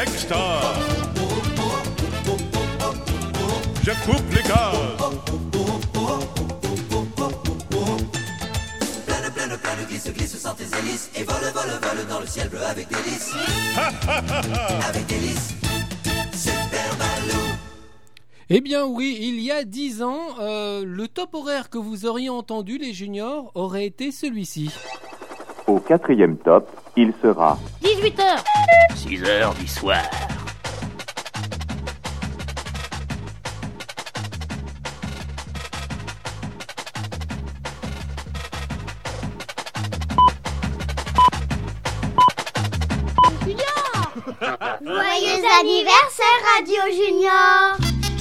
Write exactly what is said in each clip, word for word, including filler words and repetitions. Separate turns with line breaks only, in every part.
extra. Je coupe les gaz.
Plein de, plein de, plein de glisse, glisse sans tes hélices. Et vole, vole, vole dans le ciel bleu avec délice. Avec délice. Super Balou.
Eh bien oui, il y a dix ans, euh, le top horaire que vous auriez entendu, les juniors, aurait été celui-ci.
Au quatrième top, il sera
dix-huit heures.
six heures du soir.
Joyeux anniversaire Radio Junior.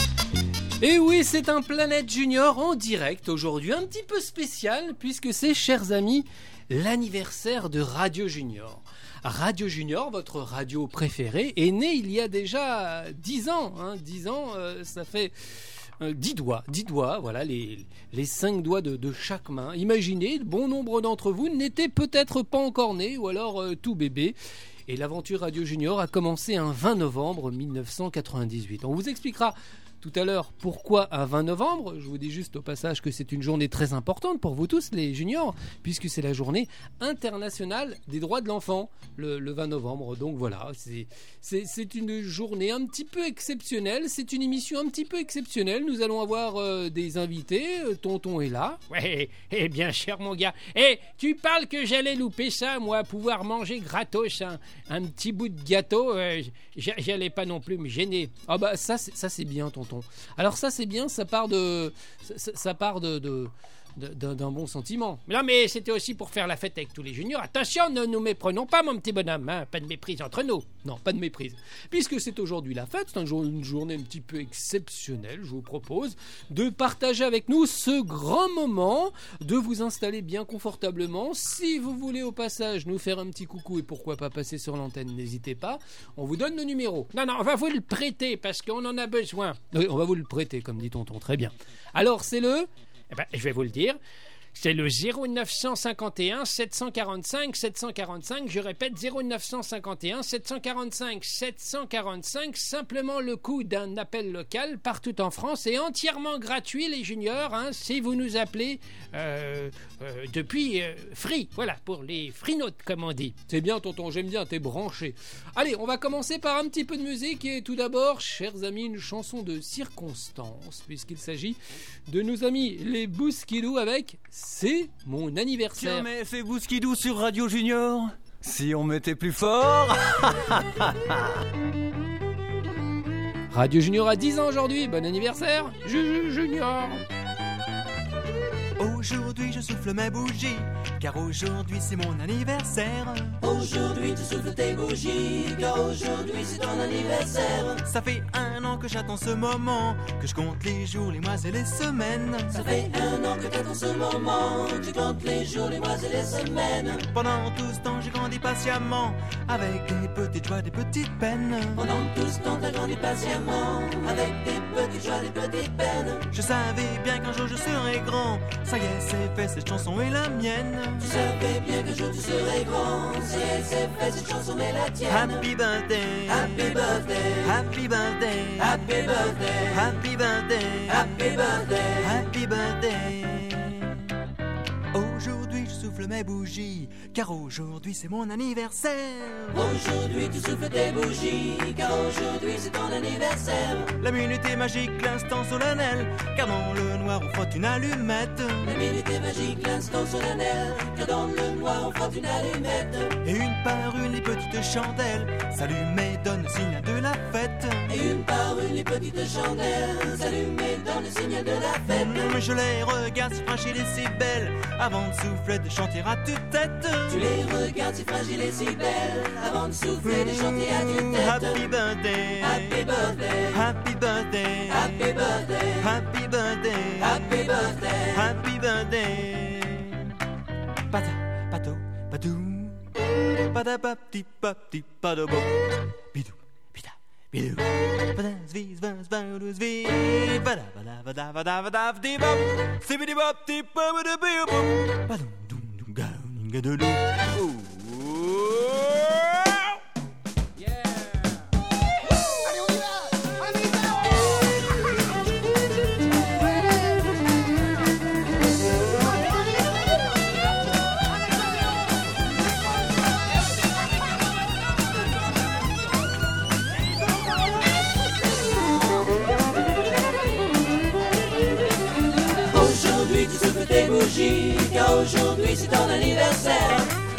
Et oui, c'est un Planète Junior en direct aujourd'hui, un petit peu spécial puisque c'est, chers amis, l'anniversaire de Radio Junior. Radio Junior, votre radio préférée, est née il y a déjà dix ans. Hein, dix ans, euh, ça fait euh, dix doigts, dix doigts, voilà, les, les cinq doigts de, de chaque main. Imaginez, bon nombre d'entre vous n'étaient peut-être pas encore nés ou alors euh, tout bébé. Et l'aventure Radio Junior a commencé un vingt novembre mille neuf cent quatre-vingt-dix-huit. On vous expliquera tout à l'heure pourquoi un vingt novembre. Je vous dis juste au passage que c'est une journée très importante pour vous tous les juniors, puisque c'est la journée internationale des droits de l'enfant, le, le vingt novembre. Donc voilà, c'est, c'est, c'est une journée un petit peu exceptionnelle, c'est une émission un petit peu exceptionnelle. Nous allons avoir euh, des invités, Tonton est là.
Ouais, eh bien cher mon gars, eh, tu parles que j'allais louper ça, moi, pouvoir manger gratos un, un petit bout de gâteau, euh, j'allais pas non plus me gêner.
Ah bah ça c'est, ça c'est bien, Tonton. Alors ça c'est bien, ça part de ça, ça part de, de, de d'un, d'un bon sentiment.
Non mais c'était aussi pour faire la fête avec tous les juniors. Attention, ne nous méprenons pas mon petit bonhomme, hein, pas de méprise entre nous.
Non, pas de méprise. Puisque c'est aujourd'hui la fête, c'est un jour, une journée un petit peu exceptionnelle, je vous propose de partager avec nous ce grand moment, de vous installer bien confortablement. Si vous voulez au passage nous faire un petit coucou et pourquoi pas passer sur l'antenne, n'hésitez pas. On vous donne le numéro.
Non, non, on va vous le prêter parce qu'on en a besoin.
Oui, on va vous le prêter, comme dit Tonton, très bien. Alors c'est le...
Eh ben, je vais vous le dire. C'est le zéro neuf cent cinquante et un sept cent quarante-cinq sept cent quarante-cinq, je répète zéro neuf cent cinquante et un sept cent quarante-cinq sept cent quarante-cinq, simplement le coût d'un appel local partout en France et entièrement gratuit les juniors, hein, si vous nous appelez euh, euh, depuis euh, Free, voilà, pour les freenotes comme on dit.
C'est bien Tonton, j'aime bien, t'es branché. Allez, on va commencer par un petit peu de musique et tout d'abord, chers amis, une chanson de circonstance, puisqu'il s'agit de nos amis les Bousquidou avec... C'est mon anniversaire.
Tiens, mais c'est Bousquidou sur Radio Junior. Si on mettait plus fort.
Radio Junior a dix ans aujourd'hui. Bon anniversaire, Juju Junior.
Aujourd'hui je souffle mes bougies, car aujourd'hui c'est mon anniversaire.
Aujourd'hui tu souffles tes bougies, car aujourd'hui c'est ton anniversaire.
Ça fait un an que j'attends ce moment, que je compte les jours, les mois et les semaines.
Ça fait un an que t'attends ce moment, tu comptes les jours, les mois et les semaines.
Pendant tout ce temps j'ai grandi patiemment, avec des petites joies, des petites peines.
Pendant tout ce temps t'as grandi patiemment, avec des petites joies, des petites peines.
Je savais bien qu'un jour je serais grand, ça y est c'est fait, cette chanson est la mienne.
Tu savais bien qu'un jour tu serais grand, ça y est c'est fait, cette chanson est la tienne.
Happy birthday,
happy birthday,
happy birthday,
happy birthday,
happy birthday,
happy birthday,
happy birthday. Aujourd'hui je souffle mes bougies, car aujourd'hui c'est mon anniversaire.
Aujourd'hui tu souffles tes bougies, car aujourd'hui c'est ton anniversaire.
La minute est magique, l'instant solennel, car dans le noir on frotte une allumette.
La minute est magique, l'instant solennel, car dans le noir on frotte une allumette.
Et une par une les petites chandelles s'allument et donnent le signal de la fête.
Et une par une les petites chandelles s'allument et donnent le signal de la fête.
Mmh, je les regarde si fragiles et si belles, avant de souffler, de chanter à tue-tête.
Tu les regardes si fragiles et si belles, avant de souffler, de chanter à tue-tête.
Happy birthday,
happy birthday,
happy birthday,
happy birthday,
happy birthday,
happy birthday,
happy birthday. Pata, pato, padou, pada papti papti padobo, bidou, bida, bidou, pada zvi zva zva zvi, pada pada pada pada pada vdi bop, sibidi bop ti pada biu bop, padum dum dum ga ga do do.
tes bougies, car aujourd'hui c'est ton anniversaire.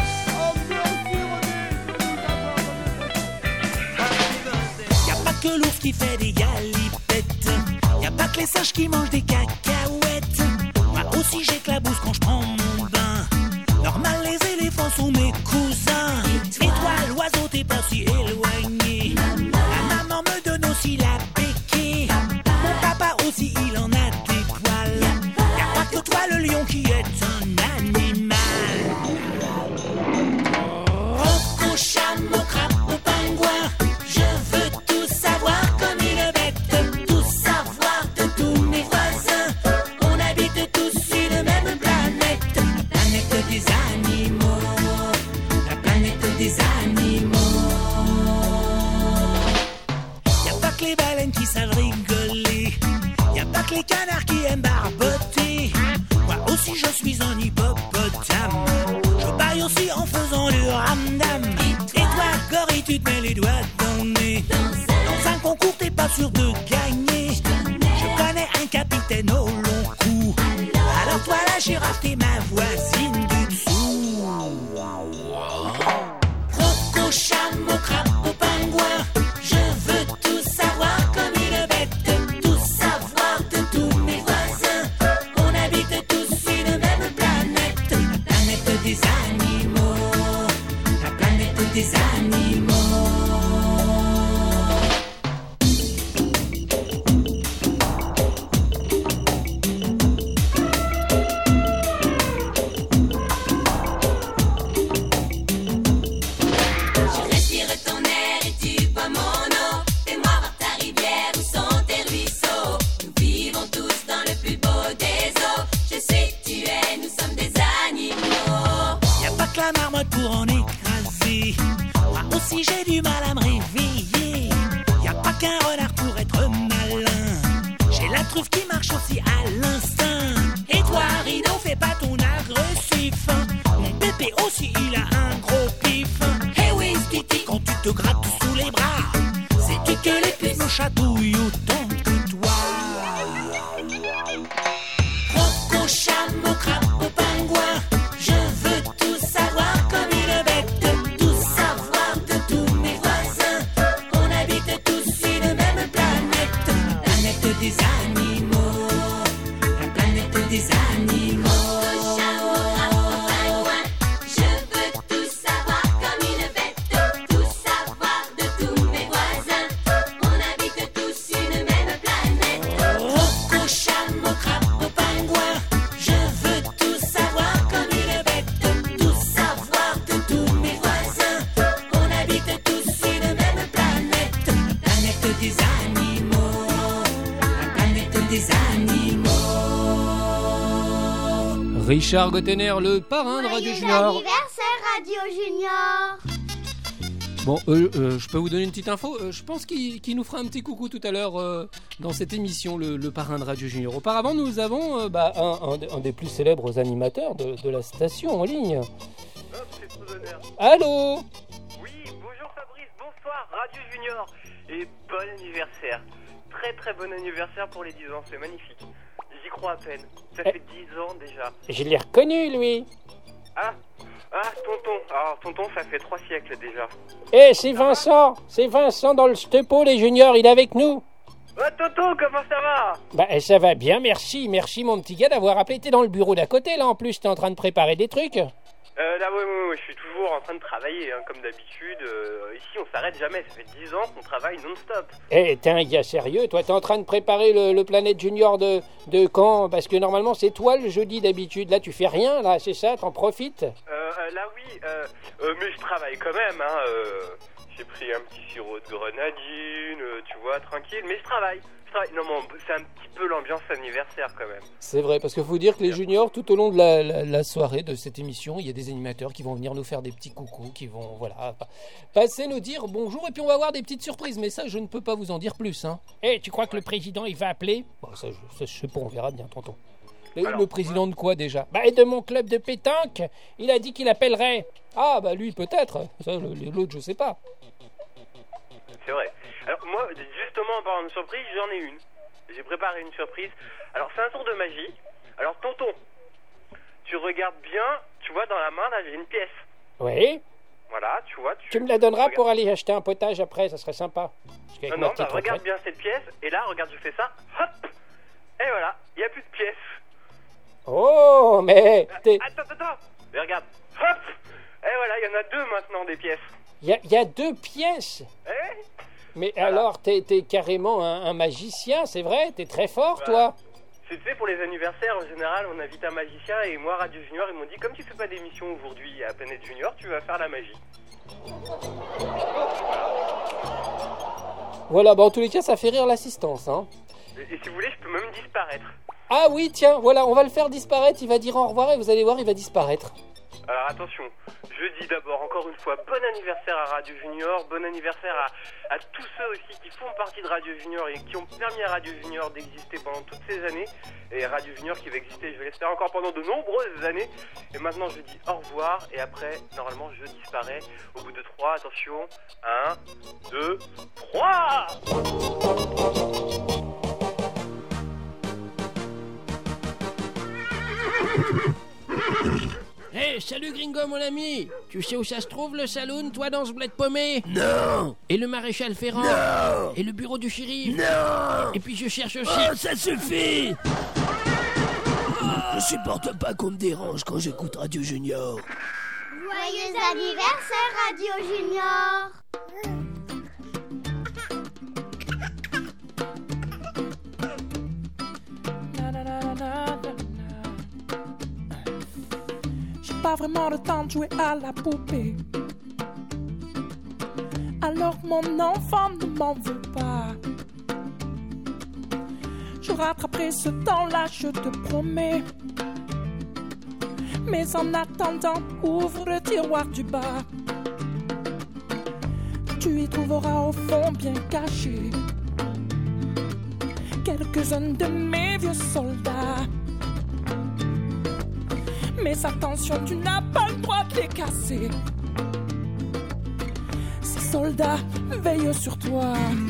Y'a pas que l'ours qui fait des galipettes, y'a pas que les singes qui mangent des cacahuètes. Moi aussi j'éclabousse quand je prends mon bain. Normal, les éléphants sont mes cousins. Et toi, l'oiseau, t'es pas si éloigné. La maman me donne aussi la béquille. Mon papa aussi, il en a des poils. Y'a pas que toi, le lion, qui est un animal. Rocco, chameau, crapaud, pingouin, je veux tout savoir comme une bête. Tout savoir de tous mes voisins. On habite tous sur la même planète. La planète des animaux. La planète des animaux. Y'a pas que les baleines qui savent rigoler. Y'a pas que les canards qui aiment barboter. Moi aussi je suis un hippopotame. Je baille aussi en faisant le ramdam. Et toi, gorille, tu te mets les doigts dans le nez. Dans un concours, t'es pas sûr de gagner. Je connais un capitaine au long cou. Alors toi, la girafe, t'es ma voisine du dessous. Rocco, chameau, crapaud, pingouin, je veux tout savoir comme une bête. Tout savoir de tous mes voisins. On habite tous sur la même planète. La planète des animaux. La planète des animaux.
Je respire ton air et tu bois mon eau. Fais-moi voir ta rivière, où sont tes ruisseaux. Nous vivons tous dans le plus beau des eaux. Je suis, tu es, nous sommes des animaux.
Y'a pas que la marmotte pour en écraser. Moi aussi j'ai du mal à me réveiller. Y'a pas qu'un renard pour être malin. J'ai la truffe qui marche aussi à l'instinct. Et toi, Rino, fais pas ton agressif. Mon bébé aussi, il a un gros pif. Hey oui, Titi, quand tu te grattes sous les bras, c'est que les puces me chatouillent autant que toi. Rocco, chameau, crapaud, pingouin, je veux tout savoir comme une bête. Tout savoir de tous mes voisins. On habite tous sur la même planète. La planète des animaux. La planète des animaux.
Je veux tout savoir comme une bête. Tout savoir de tous mes voisins. On habite tous sur la même planète.
Rocco, chameau, crapaud, pingouin, je veux tout savoir comme une bête. Tout savoir de tous mes voisins. On habite tous sur la même planète. La planète des animaux. La planète des animaux.
Richard Gottener, le parrain de Radio
Joyeux
Junior.
anniversaire Radio Junior.
Bon, euh, euh, je peux vous donner une petite info. Euh, je pense qu'il qu'il nous fera un petit coucou tout à l'heure euh, dans cette émission, le, le parrain de Radio Junior. Auparavant, nous avons euh, bah, un, un des- un des plus célèbres animateurs de, de la station en ligne.
Hop, c'est trop d'honneur.
Allô?
Oui, bonjour Fabrice, bonsoir Radio Junior et bon anniversaire. Très très bon anniversaire pour les dix ans, c'est magnifique. J'y crois à peine, ça
Eh.
fait dix ans déjà.
Je l'ai reconnu, lui.
Ah, ah tonton, alors tonton ça fait trois siècles déjà.
Eh, c'est Vincent. C'est Vincent dans le Stepo, les juniors. Il est avec nous.
Oh tonton, comment ça va?
Bah, eh, ça va bien, merci. Merci, mon petit gars, d'avoir appelé. T'es dans le bureau d'à côté, là, en plus. T'es en train de préparer des trucs.
Euh, là, ouais, ouais, ouais, je suis toujours en train de travailler, hein, comme d'habitude. Euh, ici, on s'arrête jamais. Ça fait dix ans qu'on travaille non-stop.
Eh, t'es un gars sérieux, toi. T'es en train de préparer le, le Planète Junior de, de quand? Parce que normalement, c'est toi le jeudi d'habitude. Là, tu fais rien, là, c'est ça? T'en profites?
Euh, euh, là, oui, euh, euh, mais je travaille quand même, hein. Euh, j'ai pris un petit sirop de grenadine, euh, tu vois, tranquille. Mais je travaille. Je travaille. Non, mais c'est un petit peu l'ambiance anniversaire quand même.
C'est vrai, parce qu'il faut dire que les juniors, tout au long de la, la- la soirée de cette émission, il y a des animateurs qui vont venir nous faire des petits coucous, qui vont, voilà, pa- passer nous dire bonjour, et puis on va avoir des petites surprises, mais ça, je ne peux pas vous en dire plus, hein.
Eh, tu crois que le président, il va appeler?
Bon, ça, je, ça, je sais pas, on verra bien, tonton. Et
Alors,
le président de quoi, déjà?
Bah, et de mon club de pétanque. Il a dit qu'il appellerait.
Ah, bah lui, peut-être. Ça, le- l'autre, je sais pas.
C'est vrai. Alors, moi, justement, en parlant de surprise, j'en ai une. J'ai préparé une surprise. Alors, c'est un tour de magie. Alors, tonton, tu regardes bien, tu vois, dans la main, là, j'ai une pièce.
Oui.
Voilà, tu vois. Tu,
Tu me la donneras
regardes.
pour aller acheter un potage après, ça serait sympa. Parce qu'avec
Non,
ma
non, bah,
petite
regarde
retraite-
bien cette pièce, et là, regarde, je fais ça, hop, et voilà, il n'y a plus de pièces.
Oh, mais t'es-
Attends, attends, attends, mais regarde, hop, et voilà, il y en a deux maintenant, des pièces.
il y, a- il y a deux pièces.
Eh
Mais alors, t'es, t'es carrément un, un magicien, c'est vrai? T'es très fort,
Voilà.
toi.
C'est, tu sais, pour les anniversaires, en général, on invite un magicien, et moi, Radio Junior, ils m'ont dit, comme tu fais pas d'émission aujourd'hui à Planète Junior, tu vas faire la magie.
Voilà, bah en tous les cas, ça fait rire l'assistance, hein.
Et, et si vous voulez, je peux même disparaître.
Ah oui, tiens, voilà, on va le faire disparaître, il va dire au revoir et vous allez voir, il va disparaître.
Alors attention, je dis d'abord encore une fois bon anniversaire à Radio Junior, bon anniversaire à, à tous ceux aussi qui font partie de Radio Junior et qui ont permis à Radio Junior d'exister pendant toutes ces années. Et Radio Junior qui va exister, je l'espère, encore pendant de nombreuses années. Et maintenant je dis au revoir et après, normalement, je disparais au bout de trois, attention, un, deux, trois.
Hé, hey, salut Gringo, mon ami. Tu sais où ça se trouve, le saloon, toi, dans ce bled paumé? Non. Et le maréchal Ferrand? Non. Et le bureau du shérif? Non. Et puis je cherche aussi...
Oh, ça suffit! Je supporte pas qu'on me dérange quand j'écoute Radio Junior.
Joyeux anniversaire, Radio Junior.
J'ai pas vraiment le temps de jouer à la poupée. Alors mon enfant ne m'en veut pas. Je rattraperai ce temps-là, je te promets. Mais en attendant, ouvre le tiroir du bas. Tu y trouveras au fond bien caché quelques-uns de mes vieux soldats. Mais attention, tu n'as pas le droit de les casser. Ces soldats veillent sur toi.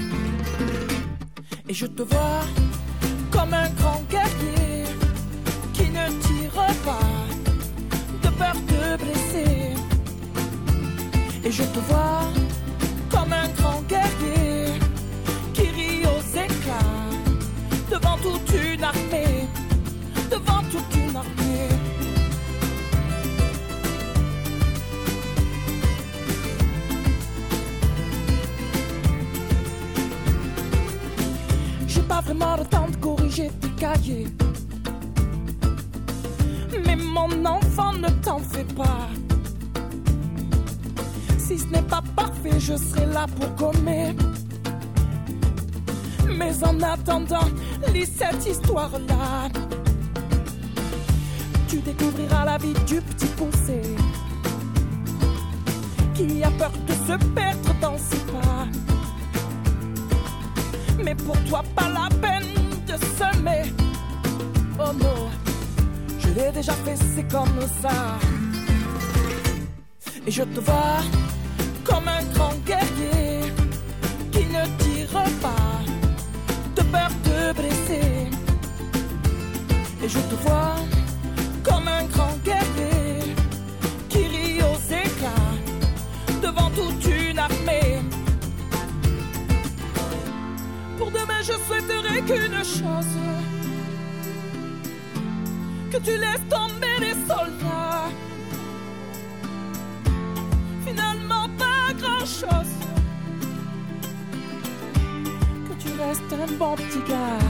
Et je te vois comme un grand guerrier qui ne tire pas de peur de blesser. Et je te vois comme un grand guerrier qui rit aux éclats devant toute une armée, devant toute une armée. J'ai pas vraiment le temps de corriger tes cahiers, mais mon enfant, ne t'en fais pas. Si ce n'est pas parfait, je serai là pour gommer. Mais en attendant, lis cette histoire-là. Tu découvriras la vie du petit poussé qui a peur de se perdre dans ses pas. Mais pour toi, pas la peine de semer. Oh non, je l'ai déjà fait, c'est comme ça. Et je te vois comme un grand guerrier qui ne tire pas de peur de blesser. Et je te vois comme un grand guerrier qui rit aux éclats devant toute une armée. Pour demain, je souhaiterais qu'une chose, que tu laisses tomber les soldats. Finalement, pas grand-chose, que tu restes un bon petit gars.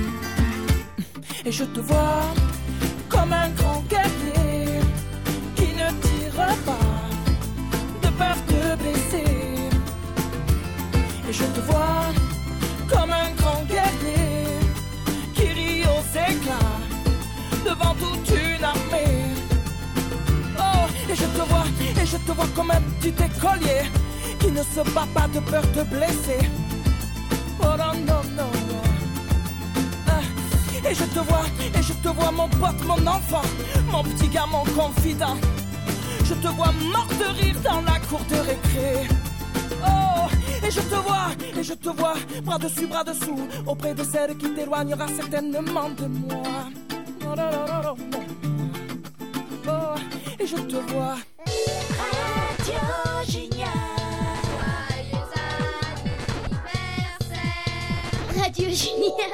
Et je te vois comme un grand guerrier qui ne tire pas de peur de blesser. Et je te vois comme un grand guerrier qui rit aux éclats devant toute une armée. Oh, et je te vois, et je te vois comme un petit écolier qui ne se bat pas de peur de blesser. Oh non, non, non, non. Ah, et je te vois, et je te vois mon pote, mon enfant, mon petit gars, mon confident. Je te vois mort de rire dans la cour de récré. Oh, et je te vois, et je te vois, bras dessus, bras dessous, auprès de celle qui t'éloignera certainement de moi. Oh, non, non, non, non. je te vois.
Radio Junior.
Radio Junior.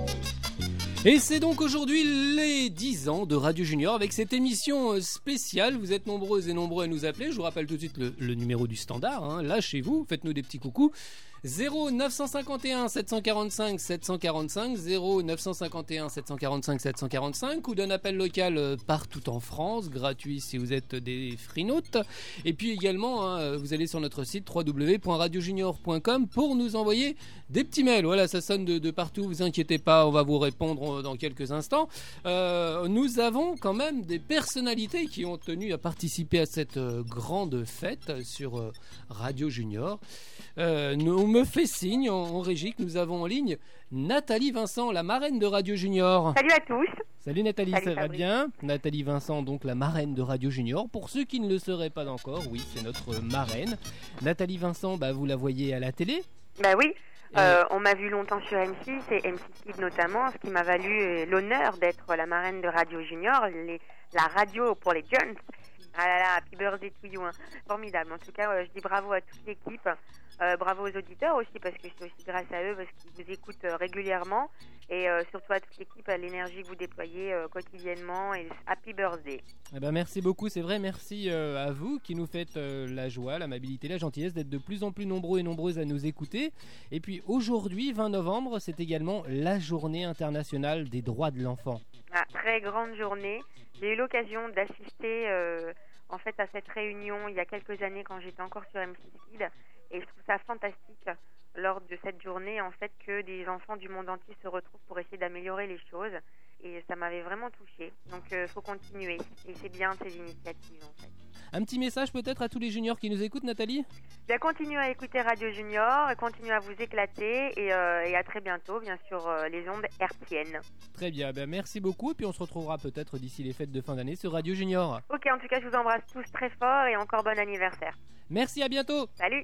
Et c'est donc aujourd'hui les dix ans de Radio Junior avec cette émission spéciale. Vous êtes nombreuses et nombreux à nous appeler. Je vous rappelle tout de suite le, le numéro du standard. Hein. Là, chez vous, faites-nous des petits coucous. zéro neuf cent cinquante et un sept cent quarante-cinq sept cent quarante-cinq, zéro neuf cent cinquante et un sept cent quarante-cinq sept cent quarante-cinq ou d'un appel local euh, partout en France, gratuit si vous êtes des freenotes. Et puis également, hein, vous allez sur notre site w w w point radio junior point com pour nous envoyer des petits mails. Voilà, ça sonne de, de partout, vous inquiétez pas, on va vous répondre dans quelques instants. Euh, nous avons quand même des personnalités qui ont tenu à participer à cette euh, grande fête sur euh, Radio Junior. Euh, nous me fait signe en, en régie que nous avons en ligne Nathalie Vincent, la marraine de Radio Junior.
Salut à tous.
Salut Nathalie,
Salut,
ça va
Fabrice.
bien? Nathalie Vincent, donc la marraine de Radio Junior. Pour ceux qui ne le seraient pas encore, oui, c'est notre marraine. Nathalie Vincent, bah, vous la voyez à la télé?
Bah oui, euh, on m'a vu longtemps sur M six et M six Kid notamment, ce qui m'a valu euh, l'honneur d'être la marraine de Radio Junior, les, la radio pour les jeunes. Ah là là, happy birthday to you, hein. Formidable. En tout cas, euh, je dis bravo à toute l'équipe. Euh, bravo aux auditeurs aussi, parce que c'est aussi grâce à eux, parce qu'ils vous écoutent euh, régulièrement. Et euh, surtout à toute l'équipe, à l'énergie que vous déployez euh, quotidiennement. Et happy birthday.
Eh ben, merci beaucoup, c'est vrai, merci euh, à vous qui nous faites euh, la joie, l'amabilité, la gentillesse d'être de plus en plus nombreux et nombreuses à nous écouter. Et puis aujourd'hui, vingt novembre, c'est également la journée internationale des droits de l'enfant.
Ah, très grande journée. J'ai eu l'occasion d'assister euh, en fait à cette réunion il y a quelques années quand j'étais encore sur M six Kid. Et je trouve ça fantastique lors de cette journée en fait que des enfants du monde entier se retrouvent pour essayer d'améliorer les choses. Et ça m'avait vraiment touchée. Donc il euh, faut continuer. Et c'est bien ces initiatives en fait.
Un petit message peut-être à tous les juniors qui nous écoutent, Nathalie?
Bien, continuez à écouter Radio Junior, continuez à vous éclater et, euh, et à très bientôt, bien sûr, euh, les ondes hertziennes.
Très bien, ben merci beaucoup et puis on se retrouvera peut-être d'ici les fêtes de fin d'année sur Radio Junior.
Ok, en tout cas, je vous embrasse tous très fort et encore bon anniversaire.
Merci, à bientôt.
Salut.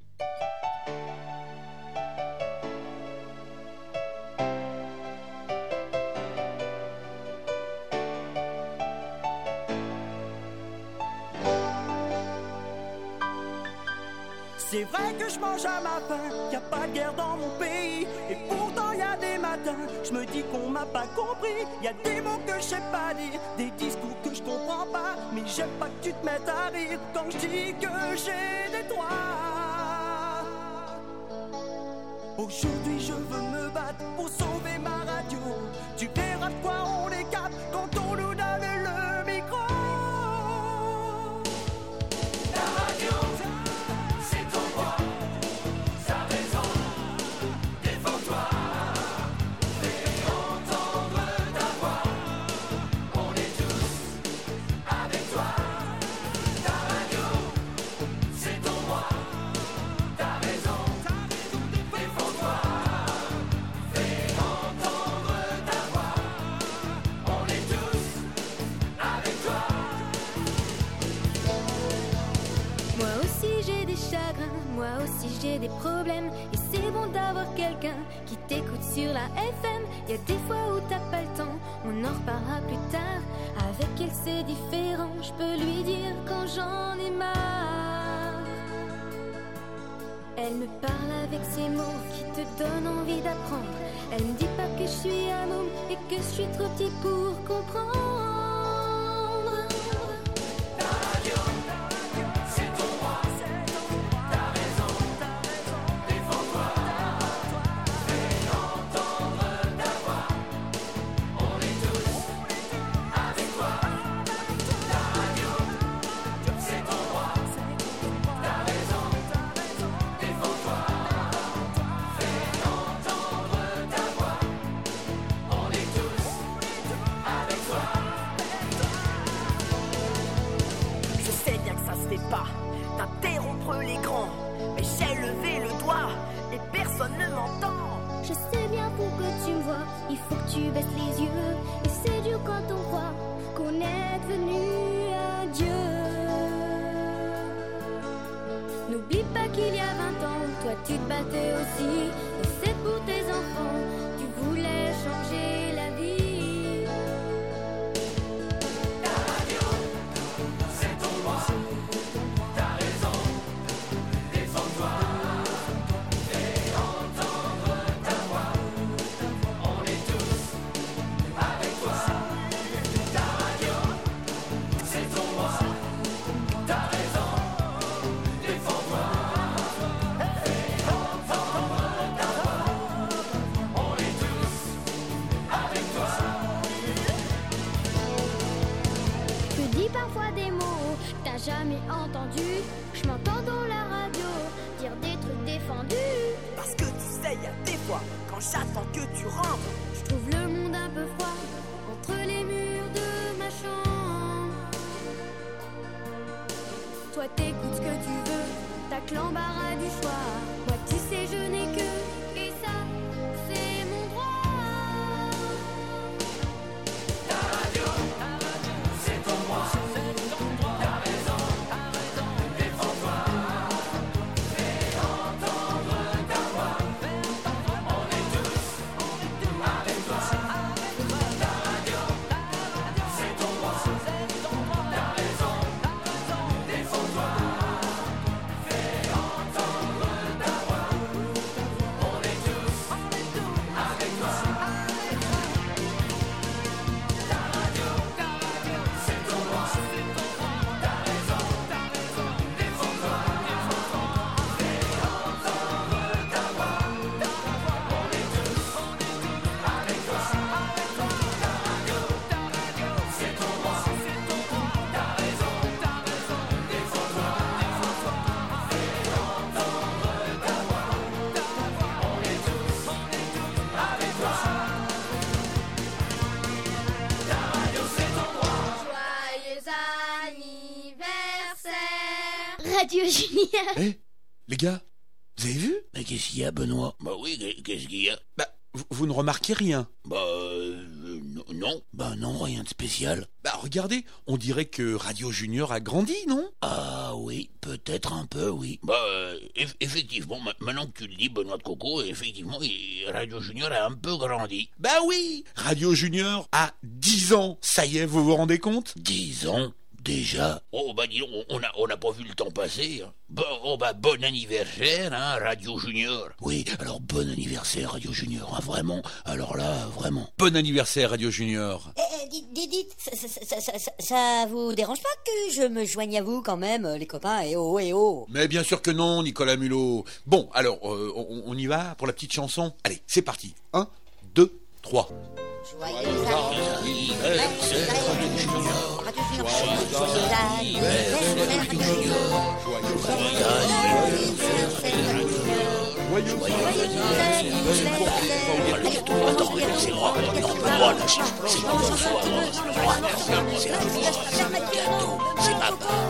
C'est vrai que je mange à ma faim, y a pas de guerre dans mon pays. Et pourtant y a des matins, je me dis qu'on m'a pas compris. Y a des mots que je sais pas dire, des discours que je comprends pas. Mais j'aime pas que tu te mettes à rire quand je dis que j'ai des droits. Aujourd'hui je veux me battre pour sauver ma radio. Tu verras de quoi on est capable quand on nous donne le micro. La radio, c'est ton droit, sa raison, défends-toi, fais entendre ta voix, on est tous avec toi. Ta radio, c'est ton droit, ta raison, défends-toi, fais entendre ta voix, on est tous avec toi.
Moi aussi j'ai des chagrins, moi aussi j'ai des problèmes. Et c'est bon d'avoir quelqu'un qui t'écoute sur la F M. Y a des fois où t'as pas le temps, on en reparlera plus tard. Avec elle c'est différent, je peux lui dire quand j'en ai marre. Elle me parle avec ces mots qui te donnent envie d'apprendre. Elle me dit pas que je suis un môme et que je suis trop petit pour comprendre.
C'est ton droit, ta raison, défends-toi, fais entendre ta voix, on est tous avec toi. Ta radio, c'est ton droit, ta raison, défends-toi, fais entendre ta voix, on est tous avec toi. Je sais bien que ça se fait pas, d'interrompre les grands, mais j'ai levé le doigt et personne ne m'entend.
Je sais bien pour que tu me vois, il faut que tu baisses les yeux. Et c'est dur quand on croit qu'on est devenu un dieu. N'oublie pas qu'il y a vingt ans, toi tu te battais aussi. Et c'est pour tes enfants, tu voulais changer la vie.
Ta radio,
jamais entendu. Je m'entends dans la radio dire des trucs défendus.
Parce que tu sais, y a des fois, quand j'attends que tu rentres,
je trouve le monde un peu froid entre les murs de ma chambre. Toi t'écoutes ce que tu veux, t'as que l'embarras du choix. Moi tu sais je n'ai que, et ça c'est mon droit.
Ta radio, c'est ton droit. T'as raison, défends-toi. Fais entendre ta voix. On est tous avec toi. Ta radio, c'est ton droit. T'as raison, défends-toi. Fais entendre ta voix. On est tous avec toi. Ta radio, c'est ton droit. T'as raison, défends-toi. Fais entendre ta voix. On est tous avec toi. Ta radio, c'est ton droit. T'as raison, défends-toi. Fais entendre ta voix. On est tous avec toi. Ta radio, c'est ton droit.
Joyeux anniversaire Radio Junior.
Eh, les gars, vous avez vu?
Mais qu'est-ce qu'il y a, Benoît? Bah oui, qu'est-ce qu'il y a?
Bah, vous, vous ne remarquez rien.
Bah euh, non, non. Bah non, rien de spécial.
Bah regardez, on dirait que Radio Junior a grandi, non?
Ah oui, peut-être un peu, oui. Bah euh, eff- effectivement, ma- maintenant que tu le dis, Benoît de Coco, effectivement, il- Radio Junior a un peu grandi.
Bah oui, Radio Junior a dix ans. Ça y est, vous vous rendez compte?
Dix ans déjà. Oh bah dis donc, on n'a on a pas vu le temps passer. Hein. Bon, oh bah bon anniversaire, hein, Radio Junior. Oui, alors bon anniversaire, Radio Junior, hein, vraiment. Alors là, vraiment.
Bon anniversaire, Radio Junior.
Eh, eh, dites, dites, dites, ça, ça, ça, ça, ça, ça vous dérange pas que je me joigne à vous quand même, les copains? Eh oh, eh oh.
Mais bien sûr que non, Nicolas Mulot. Bon, alors, euh, on, on y va pour la petite chanson? Allez, c'est parti. Un, deux, trois.
Joyeux anniversaire, Radio Junior. Radio Junior. Joyeux anniversaire, Radio Junior. Joyeux
Attends, c'est moi. Non, moi là, c'est c'est mon soir. C'est un gâteau, c'est ma part.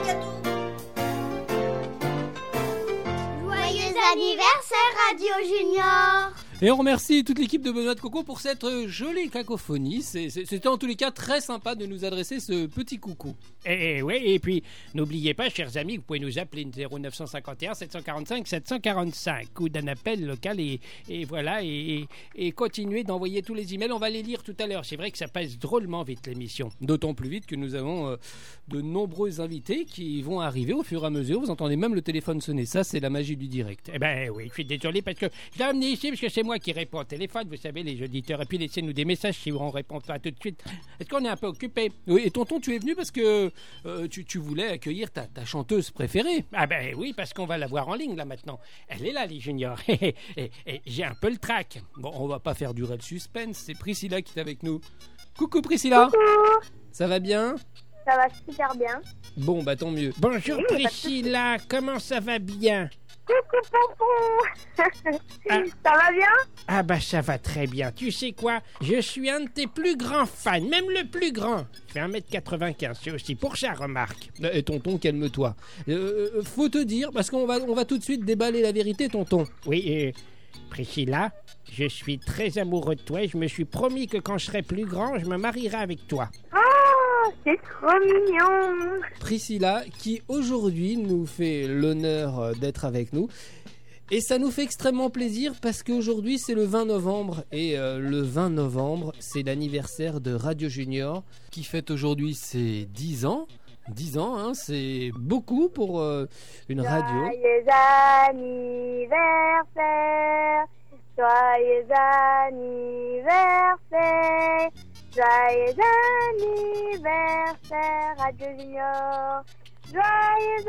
Joyeux anniversaire Radio Junior.
Et on remercie toute l'équipe de Benoît de Coco pour cette euh, jolie cacophonie. C'est- c'est- C'était en tous les cas très sympa de nous adresser ce petit coucou.
Et, oui, et puis n'oubliez pas, chers amis, vous pouvez nous appeler zéro neuf cent cinquante et un sept cent quarante-cinq sept cent quarante-cinq ou d'un appel local et, et voilà, et, et, et continuez d'envoyer tous les emails. On va les lire tout à l'heure. C'est vrai que ça passe drôlement vite l'émission. D'autant plus vite que nous avons euh, de nombreux invités qui vont arriver au fur et à mesure. Vous entendez même le téléphone sonner. Ça, c'est la magie du direct. Eh ben oui, je suis désolé parce que je l'ai amené ici parce que c'est moi qui réponds au téléphone, vous savez, les auditeurs. Et puis laissez-nous des messages si on ne répond pas tout de suite. Est-ce qu'on est un peu occupé?
Oui, et tonton, tu es venu parce que euh, tu, tu voulais accueillir ta, ta chanteuse préférée.
Ah ben oui, parce qu'on va la voir en ligne là maintenant. Elle est là, les juniors. et, et- et j'ai un peu le trac.
Bon, on va pas faire durer le suspense. C'est Priscilla qui est avec nous. Coucou Priscilla.
Coucou.
Ça va bien?
Ça va super bien.
Bon, bah tant mieux.
Bonjour
Oui, pas de
Priscilla, comment ça va bien?
Coucou Pompon. Ça va bien?
Ah bah ça va très bien. Tu sais quoi? Je suis un de tes plus grands fans, même le plus grand. Je fais un mètre quatre-vingt-quinze, c'est aussi pour ça, remarque.
Et tonton, calme-toi. Euh, euh, faut te dire, parce qu'on va, on va tout de suite déballer la vérité, tonton.
Oui, euh, Priscilla, je suis très amoureux de toi et je me suis promis que quand je serai plus grand, je me marierai avec toi.
Oh, c'est trop mignon.
Priscilla, qui aujourd'hui nous fait l'honneur euh, d'être avec nous. Et ça nous fait extrêmement plaisir parce qu'aujourd'hui c'est le vingt novembre et euh, le vingt novembre c'est l'anniversaire de Radio Junior qui fête aujourd'hui ses dix ans. dix ans, hein, c'est beaucoup pour euh, une radio.
Joyeux anniversaire. Joyeux anniversaire. Joyeux anniversaire Radio Junior. Joyeux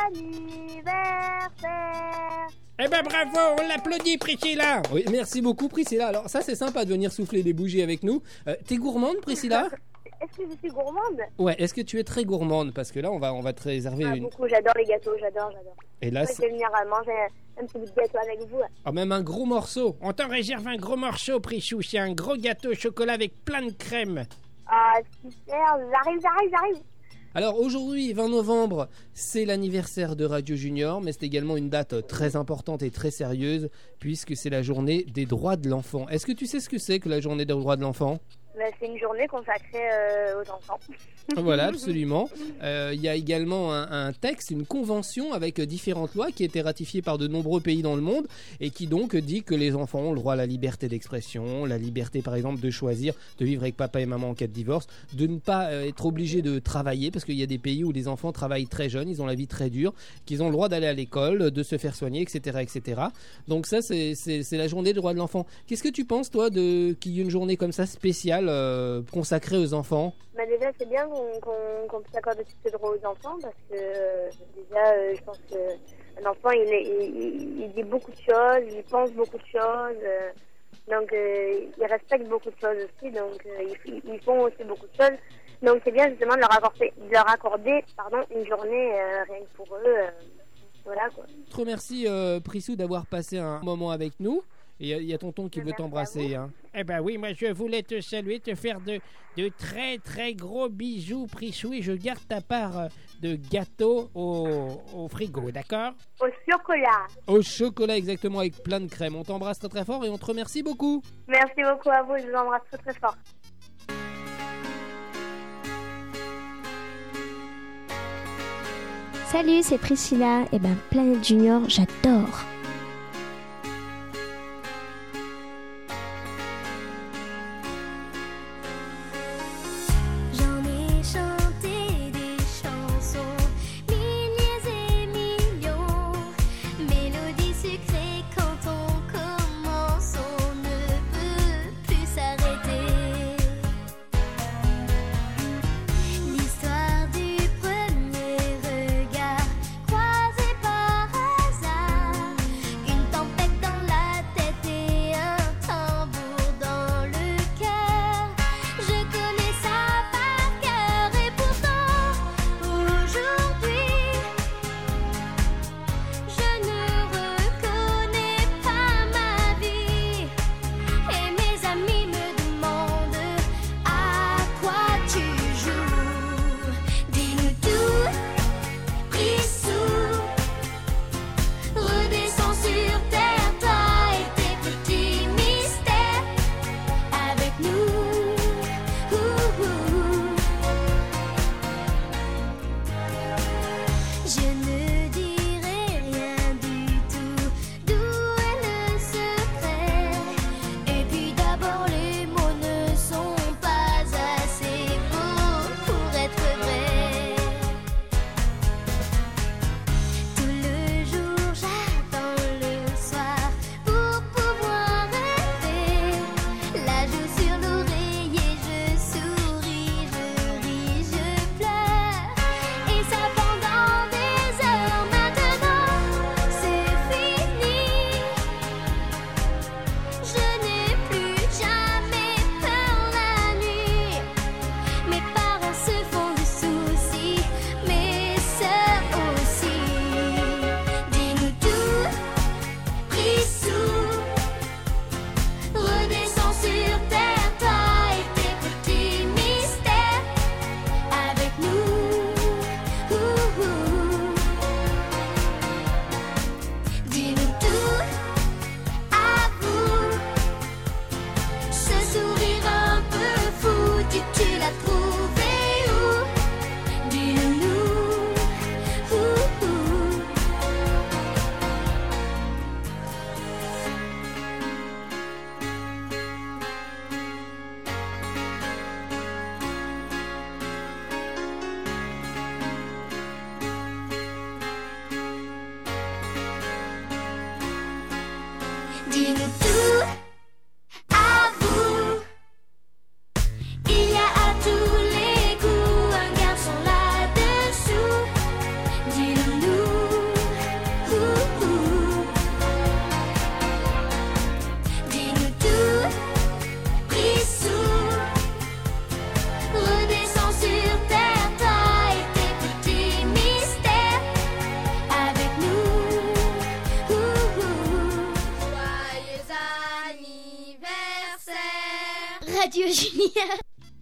anniversaire.
Eh ben bravo, on l'applaudit Priscilla.
Oui, merci beaucoup Priscilla. Alors ça c'est sympa de venir souffler des bougies avec nous. Euh, T'es gourmande Priscilla?
est-ce que je suis gourmande?
Ouais, est-ce que tu es très gourmande? Parce que là, on va, on va te réserver
Ah,
une...
beaucoup, j'adore les gâteaux, j'adore, j'adore.
Et là,
je
c'est-
vais venir euh, manger un, un petit bout de gâteau avec vous.
Ah, même un gros morceau.
On t'en réserve un gros morceau, Prichou. C'est un gros gâteau au chocolat avec plein de crème.
Ah, super, j'arrive, j'arrive, j'arrive.
Alors aujourd'hui, vingt novembre, c'est l'anniversaire de Radio Junior, mais c'est également une date très importante et très sérieuse, puisque c'est la journée des droits de l'enfant. Est-ce que tu sais ce que c'est que la journée des droits de l'enfant?
Ben, c'est une journée consacrée euh, aux enfants.
Voilà, absolument. Euh, Il y a également un, un texte, une convention avec différentes lois qui a été ratifiée par de nombreux pays dans le monde et qui donc dit que les enfants ont le droit à la liberté d'expression, la liberté par exemple de choisir de vivre avec papa et maman en cas de divorce, de ne pas euh, être obligé de travailler parce qu'il y a des pays où les enfants travaillent très jeunes, ils ont la vie très dure, qu'ils ont le droit d'aller à l'école, de se faire soigner, et cetera et cetera. Donc ça, c'est c'est- c'est la journée des droits de l'enfant. Qu'est-ce que tu penses, toi, de qu'il y ait une journée comme ça spéciale euh, consacrée aux enfants?
Ben, déjà, c'est bien qu'on qu'on qu'on puisse accorder tous ces droits aux enfants parce que euh, déjà, euh, je pense qu'un enfant, il, est- il, il- il dit beaucoup de choses, il pense beaucoup de choses. euh, donc, euh, il respecte beaucoup de choses aussi. Donc, euh, ils, ils font aussi beaucoup de choses. Donc, c'est bien justement de leur accorder, de leur accorder pardon, une journée euh, rien que pour eux. euh, voilà quoi.
Je te remercie, euh, Prissou, d'avoir passé un moment avec nous. Et il y a- il y, a tonton qui veut t'embrasser. Hein.
Eh ben oui, moi je voulais te saluer, te faire de, de très très gros bisous, Prichou, et je garde ta part euh, de gâteau au, au frigo, d'accord?
Au chocolat.
Au chocolat, exactement, avec plein de crème. On t'embrasse très très fort et on te remercie beaucoup.
Merci beaucoup à vous, je vous embrasse très très fort.
Salut, c'est Priscilla. Et ben, Planète Junior, j'adore.
J'en ai chanté des chansons, milliers et millions, mélodies sucrées quand on commence, on ne peut plus s'arrêter. L'histoire du premier regard croisé par hasard,
Junior.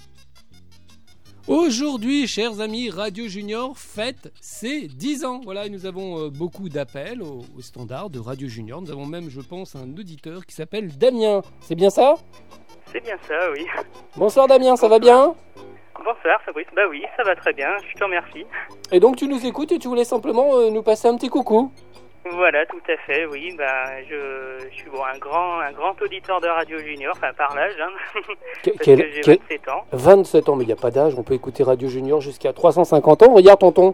Aujourd'hui, chers amis, Radio Junior fête ses dix ans. Voilà, et nous avons euh, beaucoup d'appels au, au standard de Radio Junior. Nous avons même, je pense, un auditeur qui s'appelle Damien. C'est bien ça ?
C'est bien ça, oui.
Bonsoir Damien, ça va bien ?
Bonsoir Fabrice, bah oui, ça va très bien, je te remercie.
Et donc tu nous écoutes et tu voulais simplement euh, nous passer un petit coucou ?
Voilà, tout à fait, oui, bah je, je suis bon, un grand un grand auditeur de Radio Junior, enfin par l'âge, hein,
Que-
parce
quel-
que j'ai
quel-
vingt-sept ans.
vingt-sept ans, mais il n'y a pas d'âge, on peut écouter Radio Junior jusqu'à trois cent cinquante ans. Regarde tonton.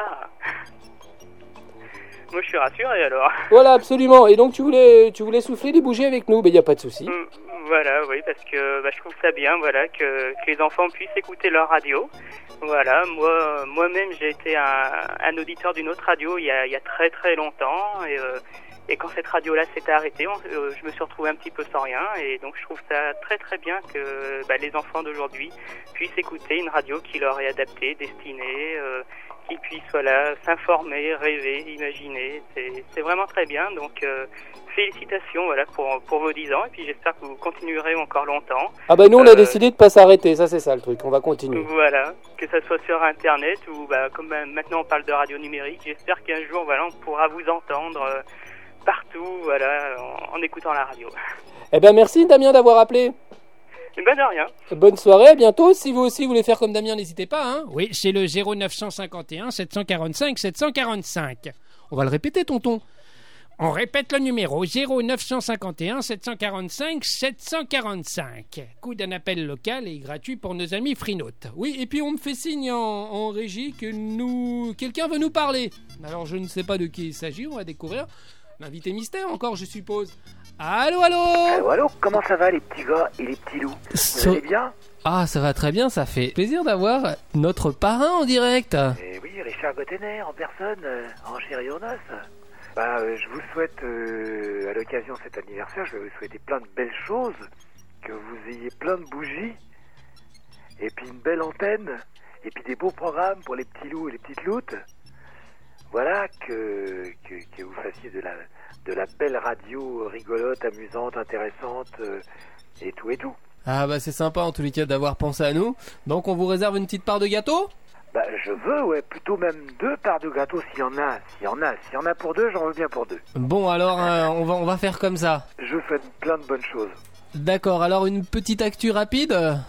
Moi je suis rassuré alors.
Voilà, absolument. Et donc tu voulais, tu voulais souffler des bougies avec nous, mais il n'y a pas de souci.
Mm, Voilà, oui, parce que bah, je trouve ça bien, voilà, que, que les enfants puissent écouter leur radio. Voilà, moi, moi-même, j'ai été un, un auditeur d'une autre radio il y a, il y a très très longtemps, et, euh, et quand cette radio-là s'est arrêtée, on- euh, je me suis retrouvé un petit peu sans rien, et donc je trouve ça très très bien que bah, les enfants d'aujourd'hui puissent écouter une radio qui leur est adaptée, destinée, euh, qu'ils puissent voilà, s'informer, rêver, imaginer. C'est, c'est vraiment très bien, donc euh, félicitations voilà, pour, pour vos dix ans, et puis j'espère que vous continuerez encore longtemps.
Ah bah nous on a
Euh,
décidé de pas s'arrêter, ça c'est ça le truc, on va continuer.
Voilà, que ça soit sur Internet ou bah, comme euh, maintenant on parle de radio numérique, j'espère qu'un jour voilà, on pourra vous entendre euh, partout voilà, en, en écoutant la radio.
Eh ben merci Damien d'avoir appelé.
Et ben de rien.
Bonne soirée, à bientôt. Si vous aussi voulez faire comme Damien, n'hésitez pas. Hein.
Oui, c'est le zéro neuf cent cinquante et un sept cent quarante-cinq sept cent quarante-cinq.
On va le répéter tonton.
On répète le numéro zéro neuf cent cinquante et un sept cent quarante-cinq sept cent quarante-cinq. Coût d'un appel local et gratuit pour nos amis frinotes.
Oui, et puis on me fait signe en, en régie que nous, quelqu'un veut nous parler. Alors je ne sais pas de qui il s'agit, on va découvrir. L'invité mystère encore, je suppose. Allô, allô
Allô, allô, comment ça va les petits gars et les petits loups? Vous
So-
allez bien?
Ah, ça va très bien, ça fait plaisir d'avoir notre parrain en direct.
Eh oui, Richard Gottener en personne, euh, en chair et en os. Bah, euh, je vous souhaite, euh, à l'occasion de cet anniversaire, je vais vous souhaiter plein de belles choses, que vous ayez plein de bougies, et puis une belle antenne, et puis des beaux programmes pour les petits loups et les petites loutes. Voilà, que, que, que vous fassiez de la, de la belle radio rigolote, amusante, intéressante, euh, et tout et tout.
Ah bah c'est sympa en tous les cas d'avoir pensé à nous. Donc on vous réserve une petite part de gâteau?
Bah, je veux, ouais, plutôt même deux parts de gâteau s'il y en a, s'il y en a, s'il y en a pour deux, j'en veux bien pour deux.
Bon alors euh, on, va, on va faire comme ça.
Je vous souhaite plein de bonnes choses.
D'accord, alors une petite actu rapide.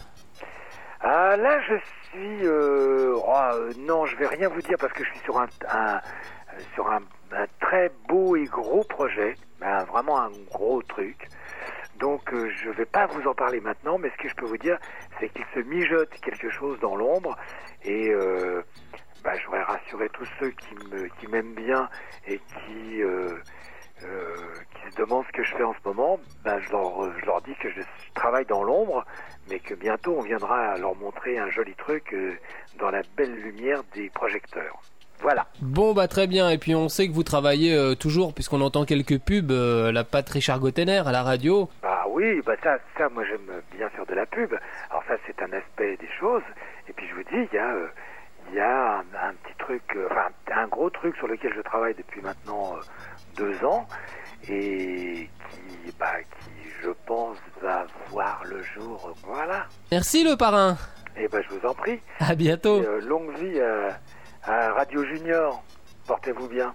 Ah, là, je suis, euh, oh, euh, non, je vais rien vous dire parce que je suis sur un, un sur un, un très beau et gros projet, un, vraiment un gros truc. Donc, euh, je vais pas vous en parler maintenant, mais ce que je peux vous dire, c'est qu'il se mijote quelque chose dans l'ombre, et euh, bah, je voudrais rassurer tous ceux qui me, qui m'aiment bien et qui, euh, euh, qui se demandent ce que je fais en ce moment. Ben, je leur, je leur dis que je travaille dans l'ombre, mais que bientôt on viendra leur montrer un joli truc euh, dans la belle lumière des projecteurs. Voilà.
Bon bah très bien, et puis on sait que vous travaillez euh, toujours, puisqu'on entend quelques pubs, euh, la patte Richard Gottener à la radio.
Bah oui, bah ça, ça moi j'aime bien faire de la pub. Alors ça c'est un aspect des choses. Et puis je vous dis, il y a, euh, il y a un, un petit truc, euh, enfin un gros truc sur lequel je travaille depuis maintenant euh, deux ans et qui, bah, qui je pense va voir le jour. euh, Voilà.
Merci le parrain.
Et bah je vous en prie.
À bientôt.
Et, euh, longue vie à, à Radio Junior. Portez-vous bien.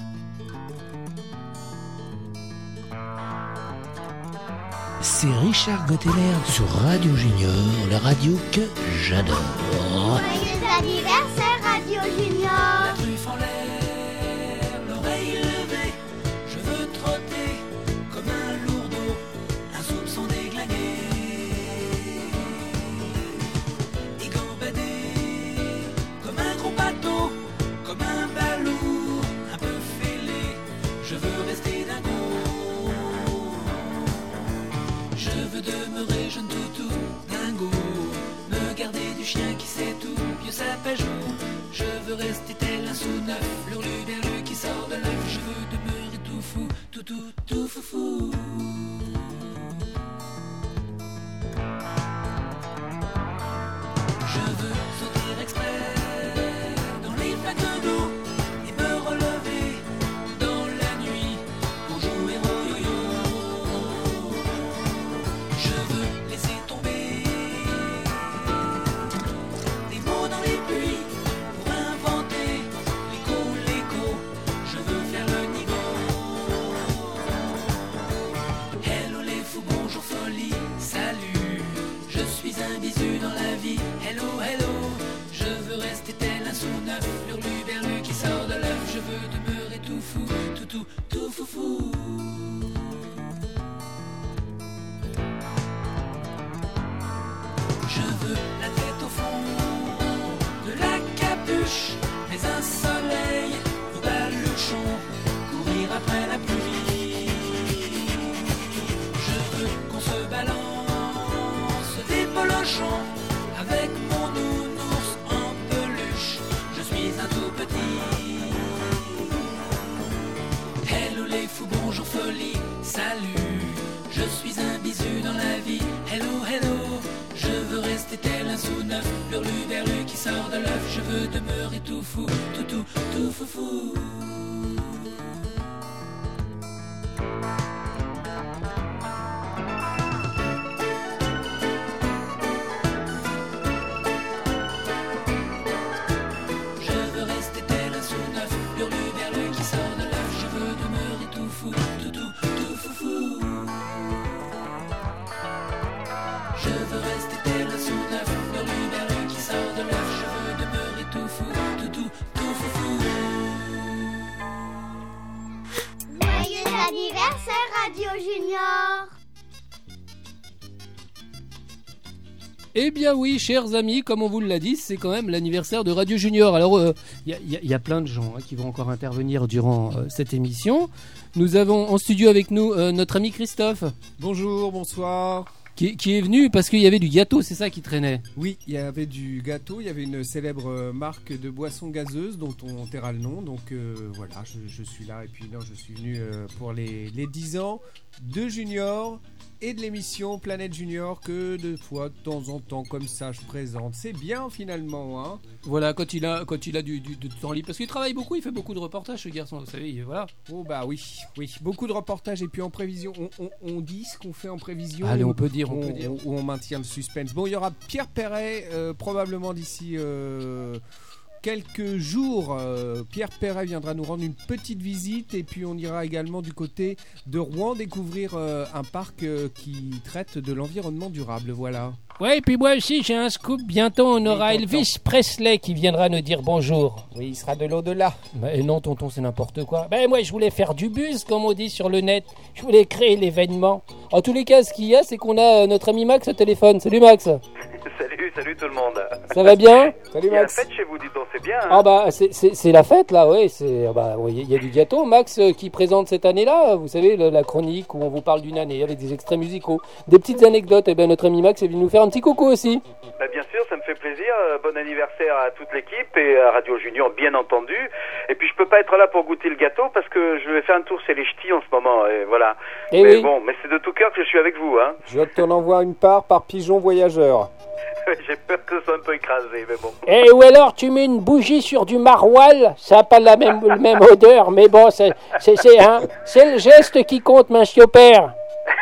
C'est Richard Gottener sur Radio Junior, la radio que j'adore.
Joyeux anniversaire, Radio Junior.
Truffe en l'air, l'oreille levée, je veux trotter comme un lourdeau, un soupçon déglingué. Et gambader comme un gros bateau, comme un balourd, un peu fêlé, je veux rester dingo. Je veux demeurer jeune toutou, dingo, me garder du chien qui sait tout, vieux sapajou. Je veux rester tel un sous-neuf, l'hurluberlu qui sort de l'œuf. Je veux demeurer tout fou, tout tout tout fou fou. Je veux sauter exprès dans les flaques d'eau et me relever dans la nuit pour jouer au yo-yo. Je veux laisser tomber
dans la vie. Hello, hello, je veux rester tel un sous neuf, hurluberlu qui sort de l'œuf. Je veux demeurer tout fou, tout tout, tout fou fou. Je veux la tête au fond de la capuche, mais un soleil au baluchon, courir après la pluie. Je veux qu'on se balance des polochons avec mon nounours en peluche. Je suis un tout petit. Hello les fous, bonjour folie, salut. Je suis un bisu dans la vie. Hello, hello. Je veux rester tel un sous neuf, hurluberlu qui sort de l'œuf. Je veux demeurer tout fou, tout tout, tout fou fou. Je veux rester tel un sous neuf, hurluberlu qui sort de l'œuf. Je veux demeurer tout fou, tout tout, tout fou fou. Je veux rester tel un sous neuf, hurluberlu qui sort de l'œuf. Je veux demeurer tout fou, tout tout, tout fou fou.
Joyeux anniversaire Radio Junior.
Eh bien oui, chers amis, comme on vous l'a dit, c'est quand même l'anniversaire de Radio Junior. Alors, il euh, y, y, y a plein de gens hein, qui vont encore intervenir durant euh, cette émission. Nous avons en studio avec nous euh, notre ami Christophe.
Bonjour, bonsoir.
Qui, qui est venu parce qu'il y avait du gâteau, c'est ça qui traînait?
Oui, il y avait du gâteau, il y avait une célèbre marque de boissons gazeuses dont on taira le nom. Donc euh, voilà, je, je suis là. Et puis non, je suis venu euh, pour les, les dix ans de Junior et de l'émission Planète Junior que deux fois de temps en temps comme ça je présente. C'est bien finalement, hein.
Voilà, quand il a, quand il a du, du, du temps libre, parce qu'il travaille beaucoup, il fait beaucoup de reportages ce garçon, vous savez, voilà.
Oh bah oui, oui, beaucoup de reportages et puis en prévision, on, on, on dit ce qu'on fait en prévision.
Allez, on peut dire, on,
on
peut dire.
Où on maintient le suspense. Bon, il y aura Pierre Perret euh, probablement d'ici euh, quelques jours. euh, Pierre Perret viendra nous rendre une petite visite et puis on ira également du côté de Rouen découvrir euh, un parc euh, qui traite de l'environnement durable, voilà.
Ouais, et puis moi aussi j'ai un scoop. Bientôt on aura Elvis Presley qui viendra nous dire bonjour.
Oui, il sera de l'au-delà.
Bah, et non, tonton, c'est n'importe quoi. Ben moi je voulais faire du buzz, comme on dit sur le net. Je voulais créer l'événement. En tous les cas, ce qu'il y a, c'est qu'on a euh, notre ami Max au téléphone. Salut Max.
Salut, salut tout le monde.
Ça va bien?
Salut Max. Il y a la fête chez vous, dites donc, c'est bien. Hein.
Ah bah c'est, c'est, c'est la fête là, oui. C'est bah il oui, y a du gâteau. Max euh, qui présente cette année-là, vous savez, le, la chronique où on vous parle d'une année avec des extraits musicaux, des petites anecdotes. Et ben notre ami Max est venu nous faire un petit coucou aussi.
Bah, bien sûr, ça me fait plaisir. Euh, bon anniversaire à toute l'équipe et à Radio Junior, bien entendu. Et puis je peux pas être là pour goûter le gâteau parce que je vais faire un tour chez les ch'tis en ce moment. Et voilà.
Et
mais
oui.
bon, mais c'est de tout cœur que je suis avec vous, hein.
Je t'en envoie une part par pigeon voyageur.
J'ai peur que ce soit un peu écrasé, mais bon.
Et ou alors tu mets une bougie sur du maroilles, ça n'a pas la même, la même odeur, mais bon, c'est, c'est, c'est, hein, c'est le geste qui compte, monsieur père.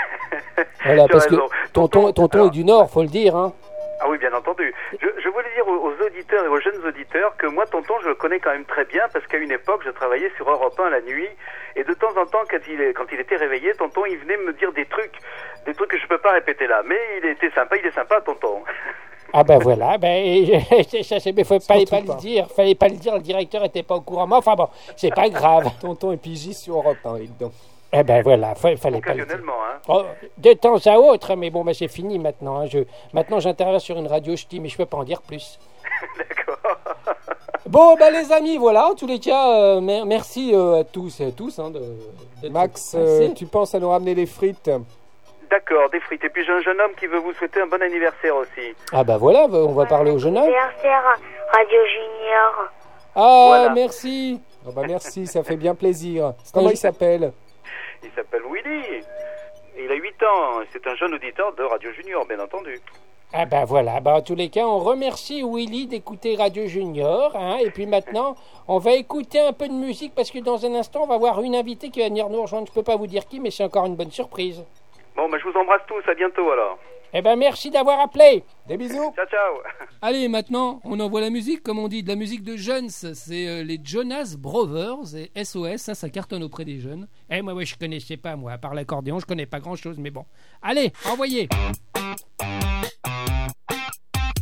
Voilà,
Tu as
parce que
raison.
tonton, tonton est du Nord, faut le dire, hein.
Ah oui, bien entendu. Je, je voulais dire aux, aux auditeurs et aux jeunes auditeurs que moi, tonton, je le connais quand même très bien parce qu'à une époque, je travaillais sur Europe un la nuit et de temps en temps, quand il, est, quand il était réveillé, tonton, il venait me dire des trucs, des trucs que je peux pas répéter là. Mais il était sympa, il est sympa, tonton.
Ah ben voilà, ben ça c'est, mais faut fallait pas, pas le dire, fallait pas le dire, le directeur était pas au courant. Mais enfin bon, c'est pas grave.
Tonton est pigiste sur Europe un, donc.
Eh ben voilà, fa- fallait pas le dire.
Occasionnellement, hein.
Oh, de temps à autre, mais bon, ben c'est fini maintenant. Hein. Je, maintenant j'interviens sur une radio ch'ti, mais je peux pas en dire plus.
D'accord.
Bon, ben les amis, voilà, en tous les cas, euh, mer- merci euh, à tous et à tous. Hein, de, d'être
Max,
passés.
euh, tu penses à nous ramener les frites?
D'accord, des frites. Et puis j'ai un jeune homme qui veut vous souhaiter un bon anniversaire aussi.
Ah ben voilà, on va parler au jeune homme.
Anniversaire Radio Junior.
Ah,
Voilà.
merci.
Oh bah merci, ça fait bien plaisir. Comment il s'appelle?
Il s'appelle Willy. Il a huit ans. C'est un jeune auditeur de Radio Junior, bien entendu.
Ah ben voilà, ben en tous les cas, on remercie Willy d'écouter Radio Junior, hein, et puis maintenant, on va écouter un peu de musique, parce que dans un instant, on va avoir une invitée qui va venir nous rejoindre. Je peux pas vous dire qui, mais c'est encore une bonne surprise.
Bon, ben je vous embrasse tous. À bientôt alors.
Eh ben merci d'avoir appelé.
Des bisous.
Ciao, ciao.
Allez, maintenant, on envoie la musique, comme on dit, de la musique de jeunes. C'est euh, les Jonas Brothers et S O S, ça, ça cartonne auprès des jeunes.
Eh moi, ouais, je connaissais pas, moi, à part l'accordéon, je connais pas grand-chose, mais bon. Allez, envoyez.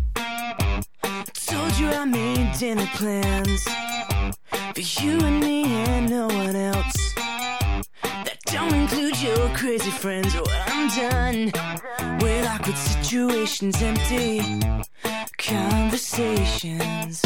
some dinner plans for you and me and no one else. That don't include your crazy friends. Well, I'm done with awkward situations, empty conversations.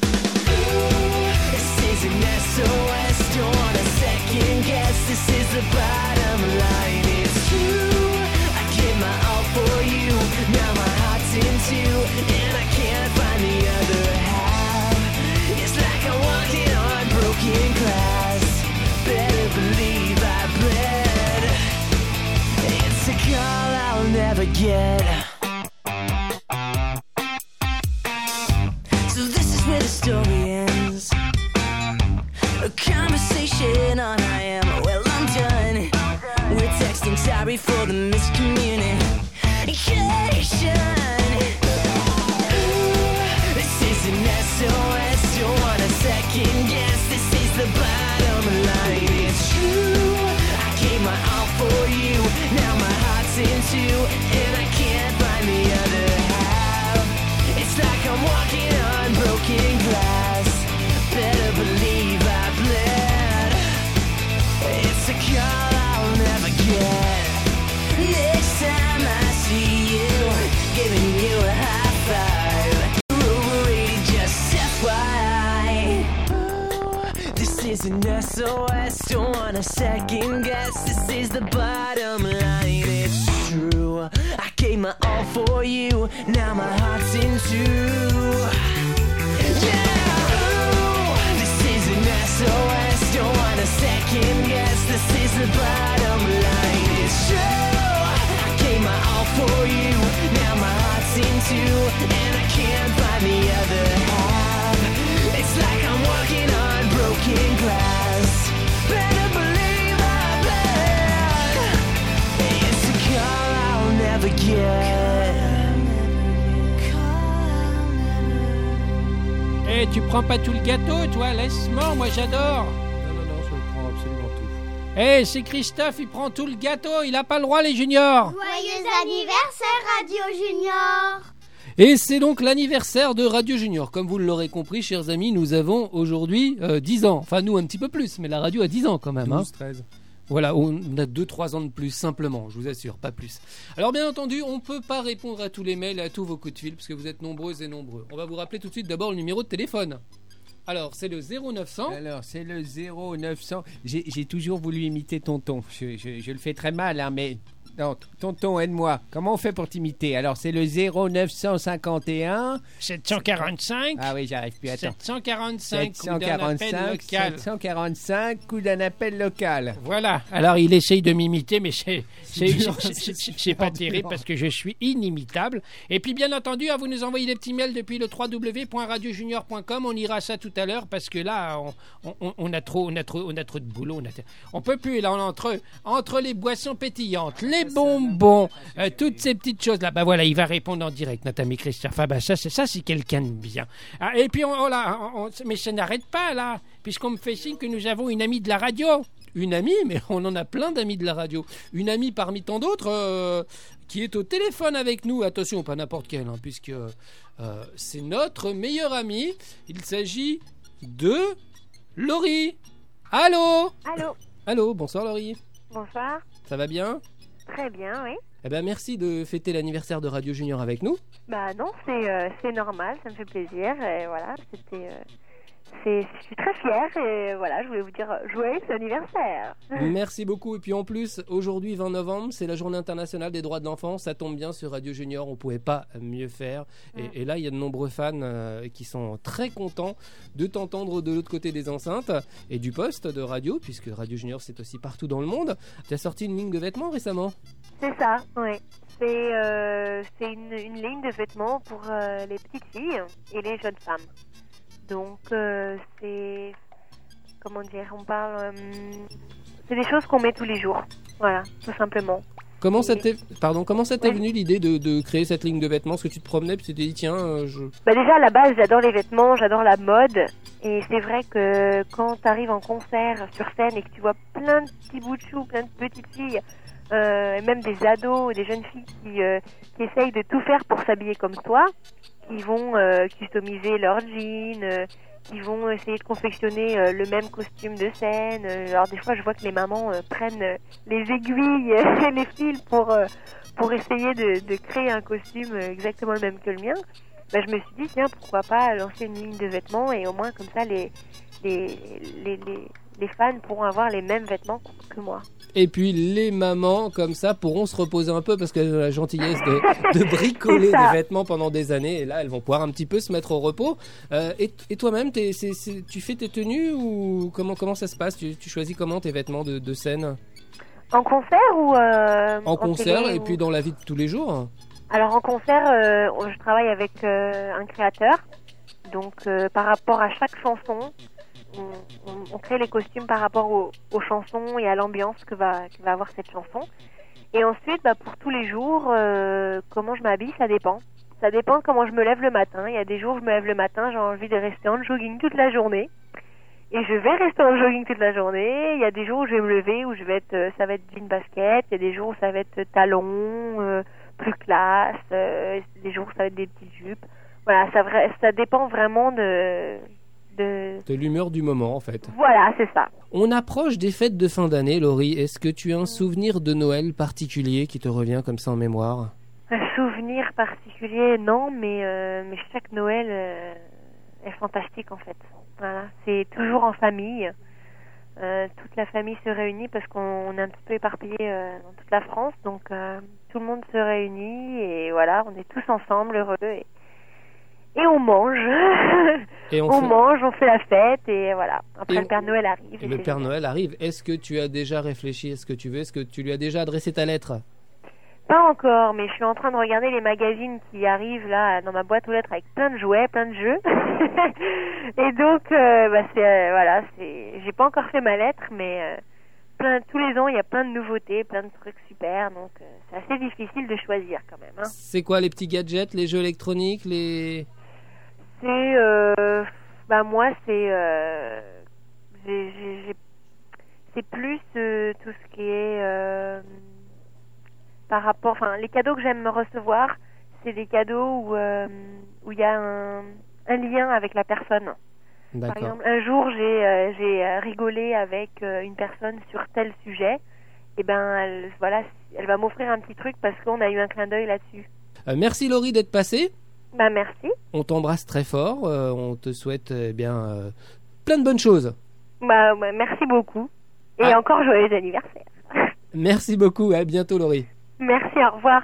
This is an S O S, don't want a second guess. This is the bottom line, it's true. I gave my all for you, now my heart's in two, and I can't find the other half. It's like I'm walking on broken glass. Better believe I bled. It's a call I'll never get. So this is where the story ends. A conversation on I am. Well, I'm done. We're texting sorry for the miscommunication. This is an S O S. Don't want a second guess. This is the bottom line. It's true. I gave my all for you. Now my heart's in two, and I can't find the other half. It's like I'm walking on broken glass. Better believe I bled. It's a call I'll never get. Next time I see you, giving you a high five. You're overrated, just F Y I. This is an S O S, don't want a second guess. This is the bottom line, it's true. I gave my all for you, now my heart's in two. S O S, don't want a second guess. This is the bottom line, it's true. I gave my all for you, now my heart's in two, and I can't find the other half. It's like I'm walking on broken glass. Better believe I bled. It's a call I'll never get.
Eh, tu prends pas tout le gâteau, toi, laisse-moi, moi j'adore.
Non, non, non, je prends absolument tout.
Eh, c'est Christophe, il prend tout le gâteau, il a pas le droit, les juniors.
Joyeux anniversaire, Radio Junior.
Et c'est donc l'anniversaire de Radio Junior. Comme vous l'aurez compris, chers amis, nous avons aujourd'hui euh, dix ans. Enfin, nous, un petit peu plus, mais la radio a dix ans quand même.
douze,
hein.
treize.
Voilà, on a deux trois ans de plus, simplement, je vous assure, pas plus. Alors bien entendu, on ne peut pas répondre à tous les mails et à tous vos coups de fil, parce que vous êtes nombreuses et nombreux. On va vous rappeler tout de suite d'abord le numéro de téléphone. Alors, c'est le zéro neuf cents.
Alors, c'est le zéro neuf cents. J'ai, j'ai toujours voulu imiter tonton. Je, je, je le fais très mal, hein, mais... Non, tonton, aide-moi. Comment on fait pour t'imiter? Alors, c'est le zéro neuf cent cinquante et un...
sept cent quarante-cinq.
Ah oui, j'arrive plus. Attends.
sept cent quarante-cinq,
sept cent quarante-cinq, sept cent quarante-cinq, coup d'un appel local.
Voilà. Alors, il essaye de m'imiter, mais c'est, c'est,
dur,
c'est,
c'est
c'est, c'est pas terrible parce que je suis inimitable. Et puis, bien entendu, à vous nous envoyer des petits mails depuis le w w w point radio junior point com. On ira ça tout à l'heure parce que là, on, on, on, a, trop, on, a, trop, on a trop de boulot. On, a, on peut plus, là, on entre, entre les boissons pétillantes, les bonbons, euh, toutes ces petites choses-là. Bah voilà, il va répondre en direct, notre ami Christophe. Ah bah ça, c'est, ça, c'est quelqu'un de bien. Ah, et puis, on, on, là, on, mais ça n'arrête pas, là, puisqu'on me fait signe que nous avons une amie de la radio. Une amie, mais on en a plein d'amis de la radio. Une amie parmi tant d'autres euh, qui est au téléphone avec nous. Attention, pas n'importe quelle, hein, puisque euh, c'est notre meilleure amie. Il s'agit de Laurie. Allô?
Allô?
Allô, bonsoir Laurie.
Bonsoir.
Ça va bien?
Très bien, oui.
Eh ben merci de fêter l'anniversaire de Radio Junior avec nous.
Bah non, c'est, euh, c'est normal, ça me fait plaisir. Et voilà, c'était... Euh... C'est, je suis très fière et voilà, je voulais vous dire joyeux anniversaire.
Merci beaucoup. Et puis en plus, aujourd'hui vingt novembre, c'est la journée internationale des droits de l'enfant. Ça tombe bien sur Radio Junior, on ne pouvait pas mieux faire. Et, mm. et là, il y a de nombreux fans euh, qui sont très contents de t'entendre de l'autre côté des enceintes et du poste de radio, puisque Radio Junior, c'est aussi partout dans le monde. Tu as sorti une ligne de vêtements récemment?
C'est ça, oui. C'est, euh, c'est une, une ligne de vêtements pour euh, les petites filles et les jeunes femmes. Donc, euh, c'est... Comment dire? On parle... Euh, c'est des choses qu'on met tous les jours. Voilà, tout simplement.
Comment ça t'est, pardon, comment ça t'est oui. venu l'idée de, de créer cette ligne de vêtements? Est-ce que tu te promenais et tu t'es dit, tiens, euh, je...
Bah déjà, à la base, j'adore les vêtements, j'adore la mode. Et c'est vrai que quand tu arrives en concert sur scène et que tu vois plein de petits bouts de chou, plein de petites filles... Euh, et même des ados, des jeunes filles qui, euh, qui essayent de tout faire pour s'habiller comme toi, qui vont euh, customiser leur jean, euh, qui vont essayer de confectionner euh, le même costume de scène. Euh, alors des fois, je vois que les mamans euh, prennent euh, les aiguilles et les fils pour euh, pour essayer de, de créer un costume exactement le même que le mien. Ben, je me suis dit, tiens, pourquoi pas lancer une ligne de vêtements et au moins comme ça, les les les les, les fans pourront avoir les mêmes vêtements que moi.
Et puis les mamans comme ça pourront se reposer un peu parce qu'elles ont la gentillesse de, de bricoler des vêtements pendant des années et là elles vont pouvoir un petit peu se mettre au repos. Euh, et, et toi-même, t'es, c'est, c'est, tu fais tes tenues ou comment, comment ça se passe? tu, tu choisis comment tes vêtements de, de scène?
En concert ou euh,
En, en concert
télé,
et
ou...
puis dans la vie de tous les jours?
Alors en concert, euh, je travaille avec euh, un créateur. Donc euh, par rapport à chaque chanson, On, on, on crée les costumes par rapport aux, aux chansons et à l'ambiance que va, que va avoir cette chanson. Et ensuite, bah, pour tous les jours, euh, comment je m'habille, ça dépend. Ça dépend comment je me lève le matin. Il y a des jours où je me lève le matin, j'ai envie de rester en jogging toute la journée. Et je vais rester en jogging toute la journée. Il y a des jours où je vais me lever, où je vais être, ça va être jean basket. Il y a des jours où ça va être talons, euh, plus classe. Euh, des jours où ça va être des petites jupes. Voilà, ça, ça dépend vraiment de... De...
de l'humeur du moment en fait.
Voilà, c'est ça.
On approche des fêtes de fin d'année, Laurie. Est-ce que tu as un souvenir de Noël particulier qui te revient comme ça en mémoire?
Un souvenir particulier, non, mais, euh, mais chaque Noël euh, est fantastique en fait. Voilà, c'est toujours en famille. Euh, toute la famille se réunit parce qu'on est un petit peu éparpillé euh, dans toute la France, donc euh, tout le monde se réunit et voilà, on est tous ensemble heureux et Et on mange, et on, on fait... mange, on fait la fête et voilà. Après et le Père Noël arrive.
Et, et le Père génial. Noël arrive. Est-ce que tu as déjà réfléchi à ce que tu veux? Est-ce que tu lui as déjà adressé ta lettre?
Pas encore, mais je suis en train de regarder les magazines qui arrivent là dans ma boîte aux lettres avec plein de jouets, plein de jeux. Et donc, euh, bah, c'est euh, voilà, c'est. J'ai pas encore fait ma lettre, mais euh, plein, tous les ans il y a plein de nouveautés, plein de trucs super, donc euh, c'est assez difficile de choisir quand même. Hein.
C'est quoi les petits gadgets, les jeux électroniques, les
C'est, euh, bah moi c'est, euh, j'ai, j'ai, c'est plus euh, tout ce qui est euh, par rapport, enfin les cadeaux que j'aime recevoir, c'est des cadeaux où euh, où il y a un, un lien avec la personne. D'accord. Par exemple, un jour j'ai euh, j'ai rigolé avec euh, une personne sur tel sujet, et ben elle, voilà, elle va m'offrir un petit truc parce qu'on a eu un clin d'œil là-dessus.
Euh, merci Laurie d'être passée.
Bah merci.
On t'embrasse très fort. Euh, on te souhaite eh bien euh, plein de bonnes choses.
Bah, bah merci beaucoup. Et ah. encore joyeux anniversaire.
Merci beaucoup. À bientôt, Laurie.
Merci. Au revoir.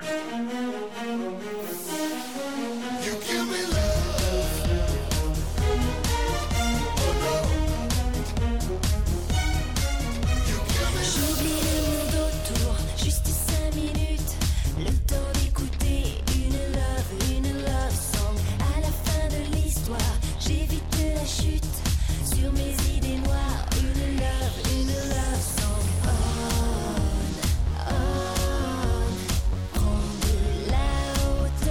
Prends de la hauteur.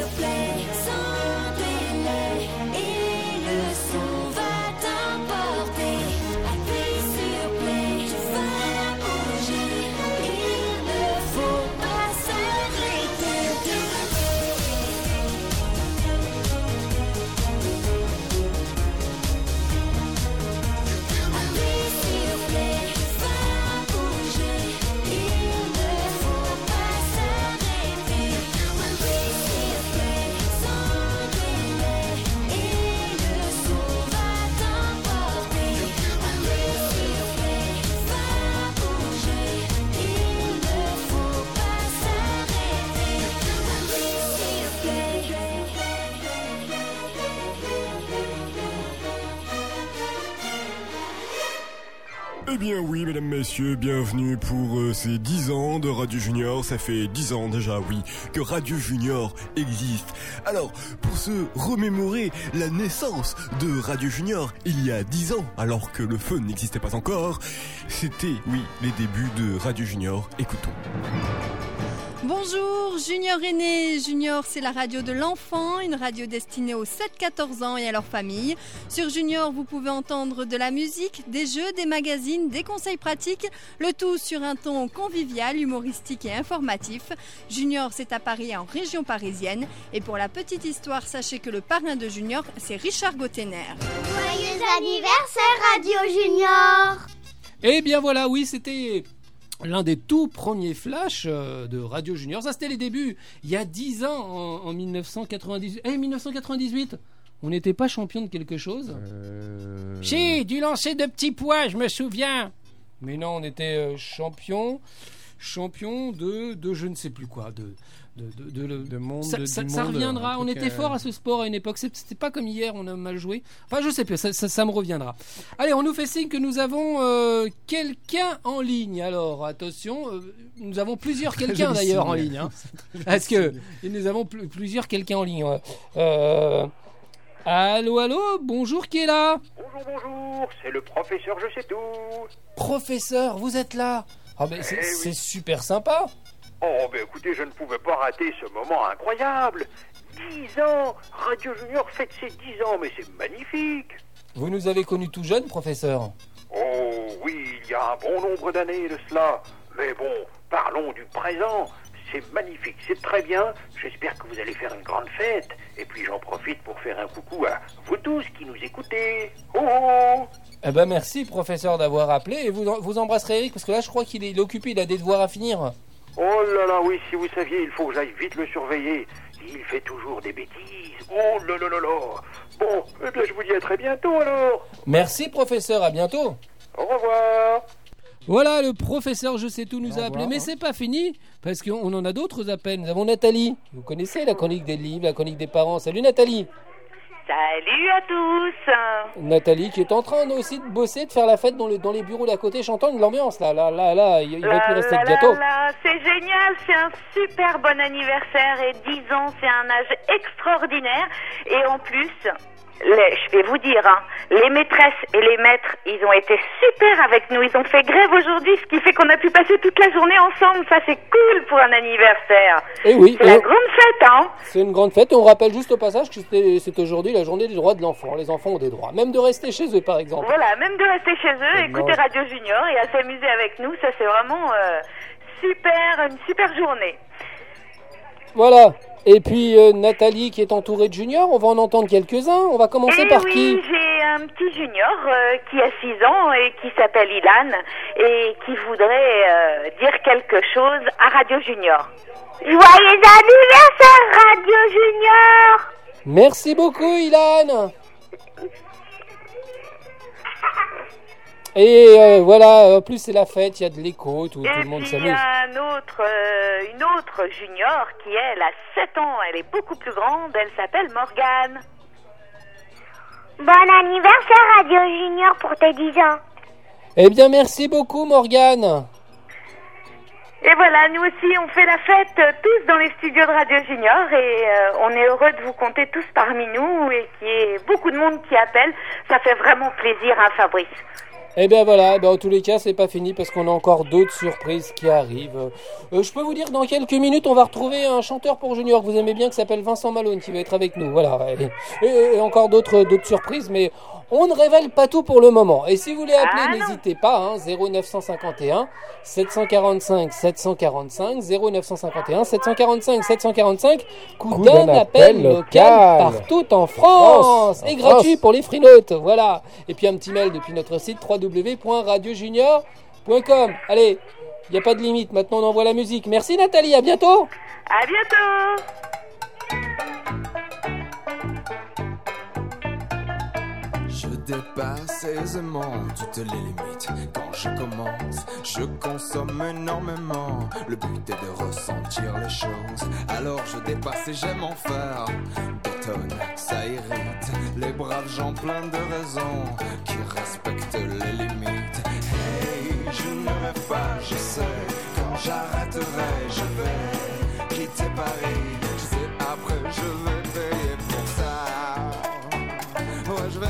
vous plaît, sans délai, et le son va t'emporter. Appuie sur play, tu vas bouger, il ne faut pas s'arrêter. Appuie sur play, tu vas bouger, il ne faut pas s'arrêter. Appuie sur play, sans délai, et le son va t'emporter. Appuie sur play, tu vas bouger, il ne faut pas s'arrêter. Appuie sur play.
Eh bien oui, mesdames, messieurs, bienvenue pour euh, ces dix ans de Radio Junior. Ça fait dix ans déjà, oui, que Radio Junior existe. Alors, pour se remémorer la naissance de Radio Junior il y a dix ans, alors que le feu n'existait pas encore, c'était, oui, les débuts de Radio Junior. Écoutons.
Bonjour, Junior est né. Junior, c'est la radio de l'enfant, une radio destinée aux sept à quatorze ans et à leur famille. Sur Junior, vous pouvez entendre de la musique, des jeux, des magazines, des conseils pratiques, le tout sur un ton convivial, humoristique et informatif. Junior, c'est à Paris, en région parisienne. Et pour la petite histoire, sachez que le parrain de Junior, c'est Richard Gottener.
Joyeux anniversaire Radio Junior.
Eh bien voilà, oui, c'était l'un des tout premiers flashs euh, de Radio Junior. Ça, c'était les débuts, il y a dix ans, en, en mille neuf cent quatre-vingt-dix-huit. Eh, mille neuf cent quatre-vingt-dix-huit, on n'était pas champion de quelque chose
euh...
Si, du lancer de petits pois, je me souviens.
Mais non, on était euh, champion, champion de, de je ne sais plus quoi, de... De, de, de,
de monde,
ça,
de,
ça,
du
ça
monde,
reviendra. On était
euh...
fort à ce sport à une époque. C'était pas comme hier, on a mal joué. Enfin, je sais plus, ça, ça, ça me reviendra. Allez, on nous fait signe que nous avons euh, quelqu'un en ligne. Alors, attention, euh, nous avons plusieurs quelqu'un d'ailleurs en ligne. Hein. Parce que et nous avons pl- plusieurs quelqu'un en ligne. Ouais. Euh... Allô, allô, bonjour, qui est là?
Bonjour, bonjour, c'est le professeur Je sais tout.
Professeur, vous êtes là? Ah ben, c'est,
Eh oui.
c'est super sympa.
Oh, ben écoutez, je ne pouvais pas rater ce moment incroyable. dix ans, Radio Junior fête ses dix ans, mais c'est magnifique.
Vous nous avez connus tout jeunes, professeur?
Oh oui, il y a un bon nombre d'années de cela. Mais bon, parlons du présent. C'est magnifique, c'est très bien. J'espère que vous allez faire une grande fête. Et puis j'en profite pour faire un coucou à vous tous qui nous écoutez. Oh, oh.
Eh ben merci, professeur, d'avoir appelé. Et vous, vous embrasserez Eric, parce que là, je crois qu'il est, il est occupé, il a des devoirs à finir.
Oh là là, oui, si vous saviez, il faut que j'aille vite le surveiller. Il fait toujours des bêtises. Oh là là là là. Bon, eh bien, je vous dis à très bientôt alors.
Merci, professeur, à bientôt.
Au revoir.
Voilà, le professeur Je sais tout nous a appelé, mais c'est pas fini, parce qu'on en a d'autres appels. Nous avons Nathalie. Vous connaissez la chronique des livres, la chronique des parents. Salut Nathalie.
Salut à tous.
Nathalie qui est en train aussi de bosser, de faire la fête dans, le, dans les bureaux d'à côté, chantant de l'ambiance. Là, là, là, là, il, il va plus rester
là,
de gâteau.
là, là, c'est génial, c'est un super bon anniversaire et dix ans, c'est un âge extraordinaire. Et en plus, les, je vais vous dire, hein, les maîtresses et les maîtres, ils ont été super avec nous. Ils ont fait grève aujourd'hui, ce qui fait qu'on a pu passer toute la journée ensemble. Ça, c'est cool pour un anniversaire.
Et oui,
c'est
et
la grande fête, hein.
C'est une grande fête. Et on rappelle juste au passage que c'était, c'est aujourd'hui la journée des droits de l'enfant. Les enfants ont des droits, même de rester chez eux, par exemple.
Voilà, même de rester chez eux,
Et
écouter
non.
Radio Junior et à s'amuser avec nous. Ça, c'est vraiment euh, super, une super journée.
Voilà. Et puis euh, Nathalie qui est entourée de juniors, on va en entendre quelques-uns. On va commencer
Et
par
oui,
qui?
j'ai un petit junior euh, qui a six ans et qui s'appelle Ilan et qui voudrait euh, dire quelque chose à Radio Junior.
Joyeux anniversaire Radio Junior.
Merci beaucoup, Ilan. Et euh, voilà, en plus c'est la fête, il y a de l'écho, tout, tout
Et
le monde
puis il y
s'amuse.
a un autre, euh, une autre junior qui, elle, a sept ans. Elle est beaucoup plus grande. Elle s'appelle Morgane.
Bon anniversaire Radio Junior pour tes dix ans.
Eh bien, merci beaucoup, Morgane.
Et voilà, nous aussi, on fait la fête euh, tous dans les studios de Radio Junior et euh, on est heureux de vous compter tous parmi nous et qu'il y ait beaucoup de monde qui appelle. Ça fait vraiment plaisir, hein, Fabrice?
Et bien voilà, eh ben, en tous les cas, c'est pas fini parce qu'on a encore d'autres surprises qui arrivent. Euh, je peux vous dire, dans quelques minutes, on va retrouver un chanteur pour Junior que vous aimez bien qui s'appelle Vincent Malone qui va être avec nous. Voilà. Et, et, et encore d'autres, d'autres surprises, mais on ne révèle pas tout pour le moment. Et si vous voulez appeler, ah, n'hésitez pas, hein, zéro neuf cent cinquante et un sept cent quarante-cinq sept cent quarante-cinq, zéro neuf cent cinquante et un sept cent quarante-cinq sept cent quarante-cinq, coup, coup d'un, d'un appel local, local partout en France, France et France. Gratuit pour les freenotes, voilà. Et puis un petit mail depuis notre site w w w point radio junior point com. Allez, il n'y a pas de limite, maintenant on envoie la musique. Merci Nathalie, à bientôt.
À bientôt.
Je dépasse aisément toutes les limites. Quand je commence, je consomme énormément. Le but est de ressentir les choses. Alors je dépasse et j'aime en faire des tonnes. Ça irrite les braves gens pleins de raisons qui respectent les limites. Hey, je ne rêve pas, je sais. Quand j'arrêterai, je vais quitter Paris. Je sais après je vais payer pour ça. Ouais, je vais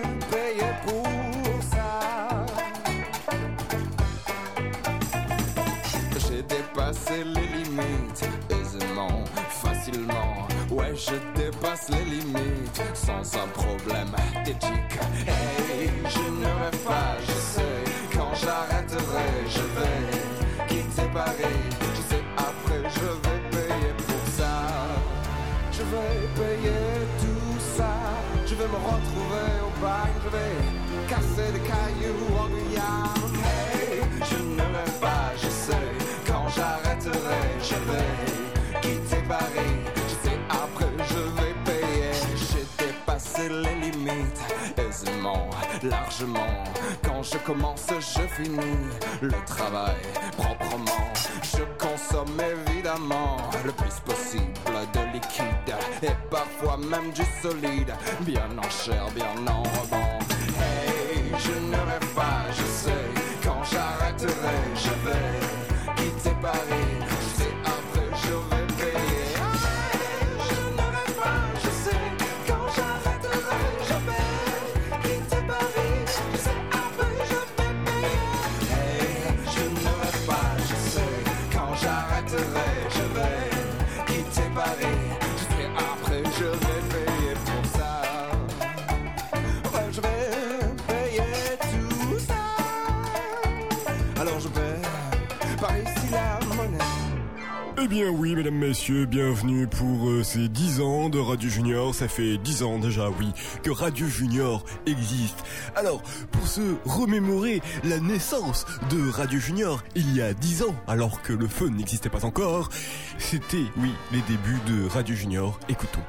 dépasser les limites aisément, facilement. Ouais, je dépasse les limites sans un problème d'éthique. Hey, je ne rêve pas, je sais. Quand j'arrêterai, je vais quitter Paris. Je sais après, je vais payer pour ça. Je vais payer tout ça. Je vais me retrouver au bagne. Je vais casser des cailloux en Guyane. Hey, je ne rêve pas, je sais. J'arrêterai, je vais quitter Paris. Je sais après je vais payer. J'ai dépassé les limites aisément, largement. Quand je commence, je finis le travail proprement. Je consomme évidemment le plus possible de liquide et parfois même du solide, bien en chair, bien en rebond. Hey, je ne rêve pas, je sais. Quand j'arrêterai, je vais quitter Paris, je sais après je vais payer. Je ne rêve pas, je sais. Quand j'arrêterai, je vais quitter Paris, je sais après je vais payer. Hey, je ne rêve pas, je sais. Quand j'arrêterai, je vais quitter Paris, je sais après je vais payer pour ça. Ouais, je vais payer tout ça. Alors je vais par ici la monnaie.
Eh bien oui, mesdames, messieurs, bienvenue pour euh, ces dix ans de Radio Junior. Ça fait dix ans déjà, oui, que Radio Junior existe. Alors, pour se remémorer la naissance de Radio Junior il y a dix ans, alors que le fun n'existait pas encore, c'était, oui, les débuts de Radio Junior. Écoutons.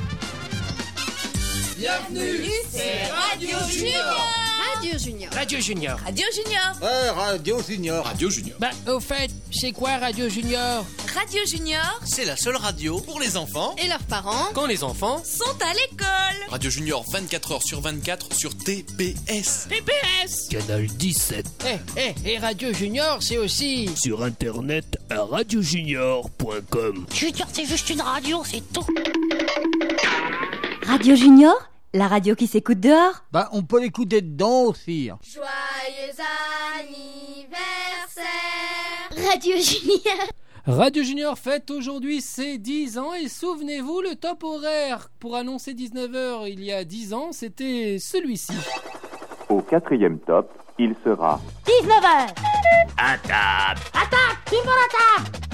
Bienvenue, c'est Radio Junior.
Radio Junior. Radio Junior.
Radio Junior.
Ouais, Radio Junior.
Radio Junior.
Bah, au fait, c'est quoi Radio Junior?
Radio Junior,
c'est la seule radio pour les enfants
et leurs parents
quand les enfants
sont à l'école.
Radio Junior vingt-quatre heures sur vingt-quatre sur T P S.
T P S.
Canal dix-sept. Eh, eh, et Radio Junior, c'est aussi
sur internet à radio junior point com.
Junior, c'est juste une radio, c'est tout.
Radio Junior, la radio qui s'écoute dehors.
Bah, on peut l'écouter dedans aussi.
Joyeux anniversaire, Radio Junior.
Radio Junior fête aujourd'hui ses dix ans et souvenez-vous, le top horaire pour annoncer dix-neuf heures il y a dix ans, c'était celui-ci.
Au quatrième top, il sera
dix-neuf heures.
À table.
À table, tout le monde à table.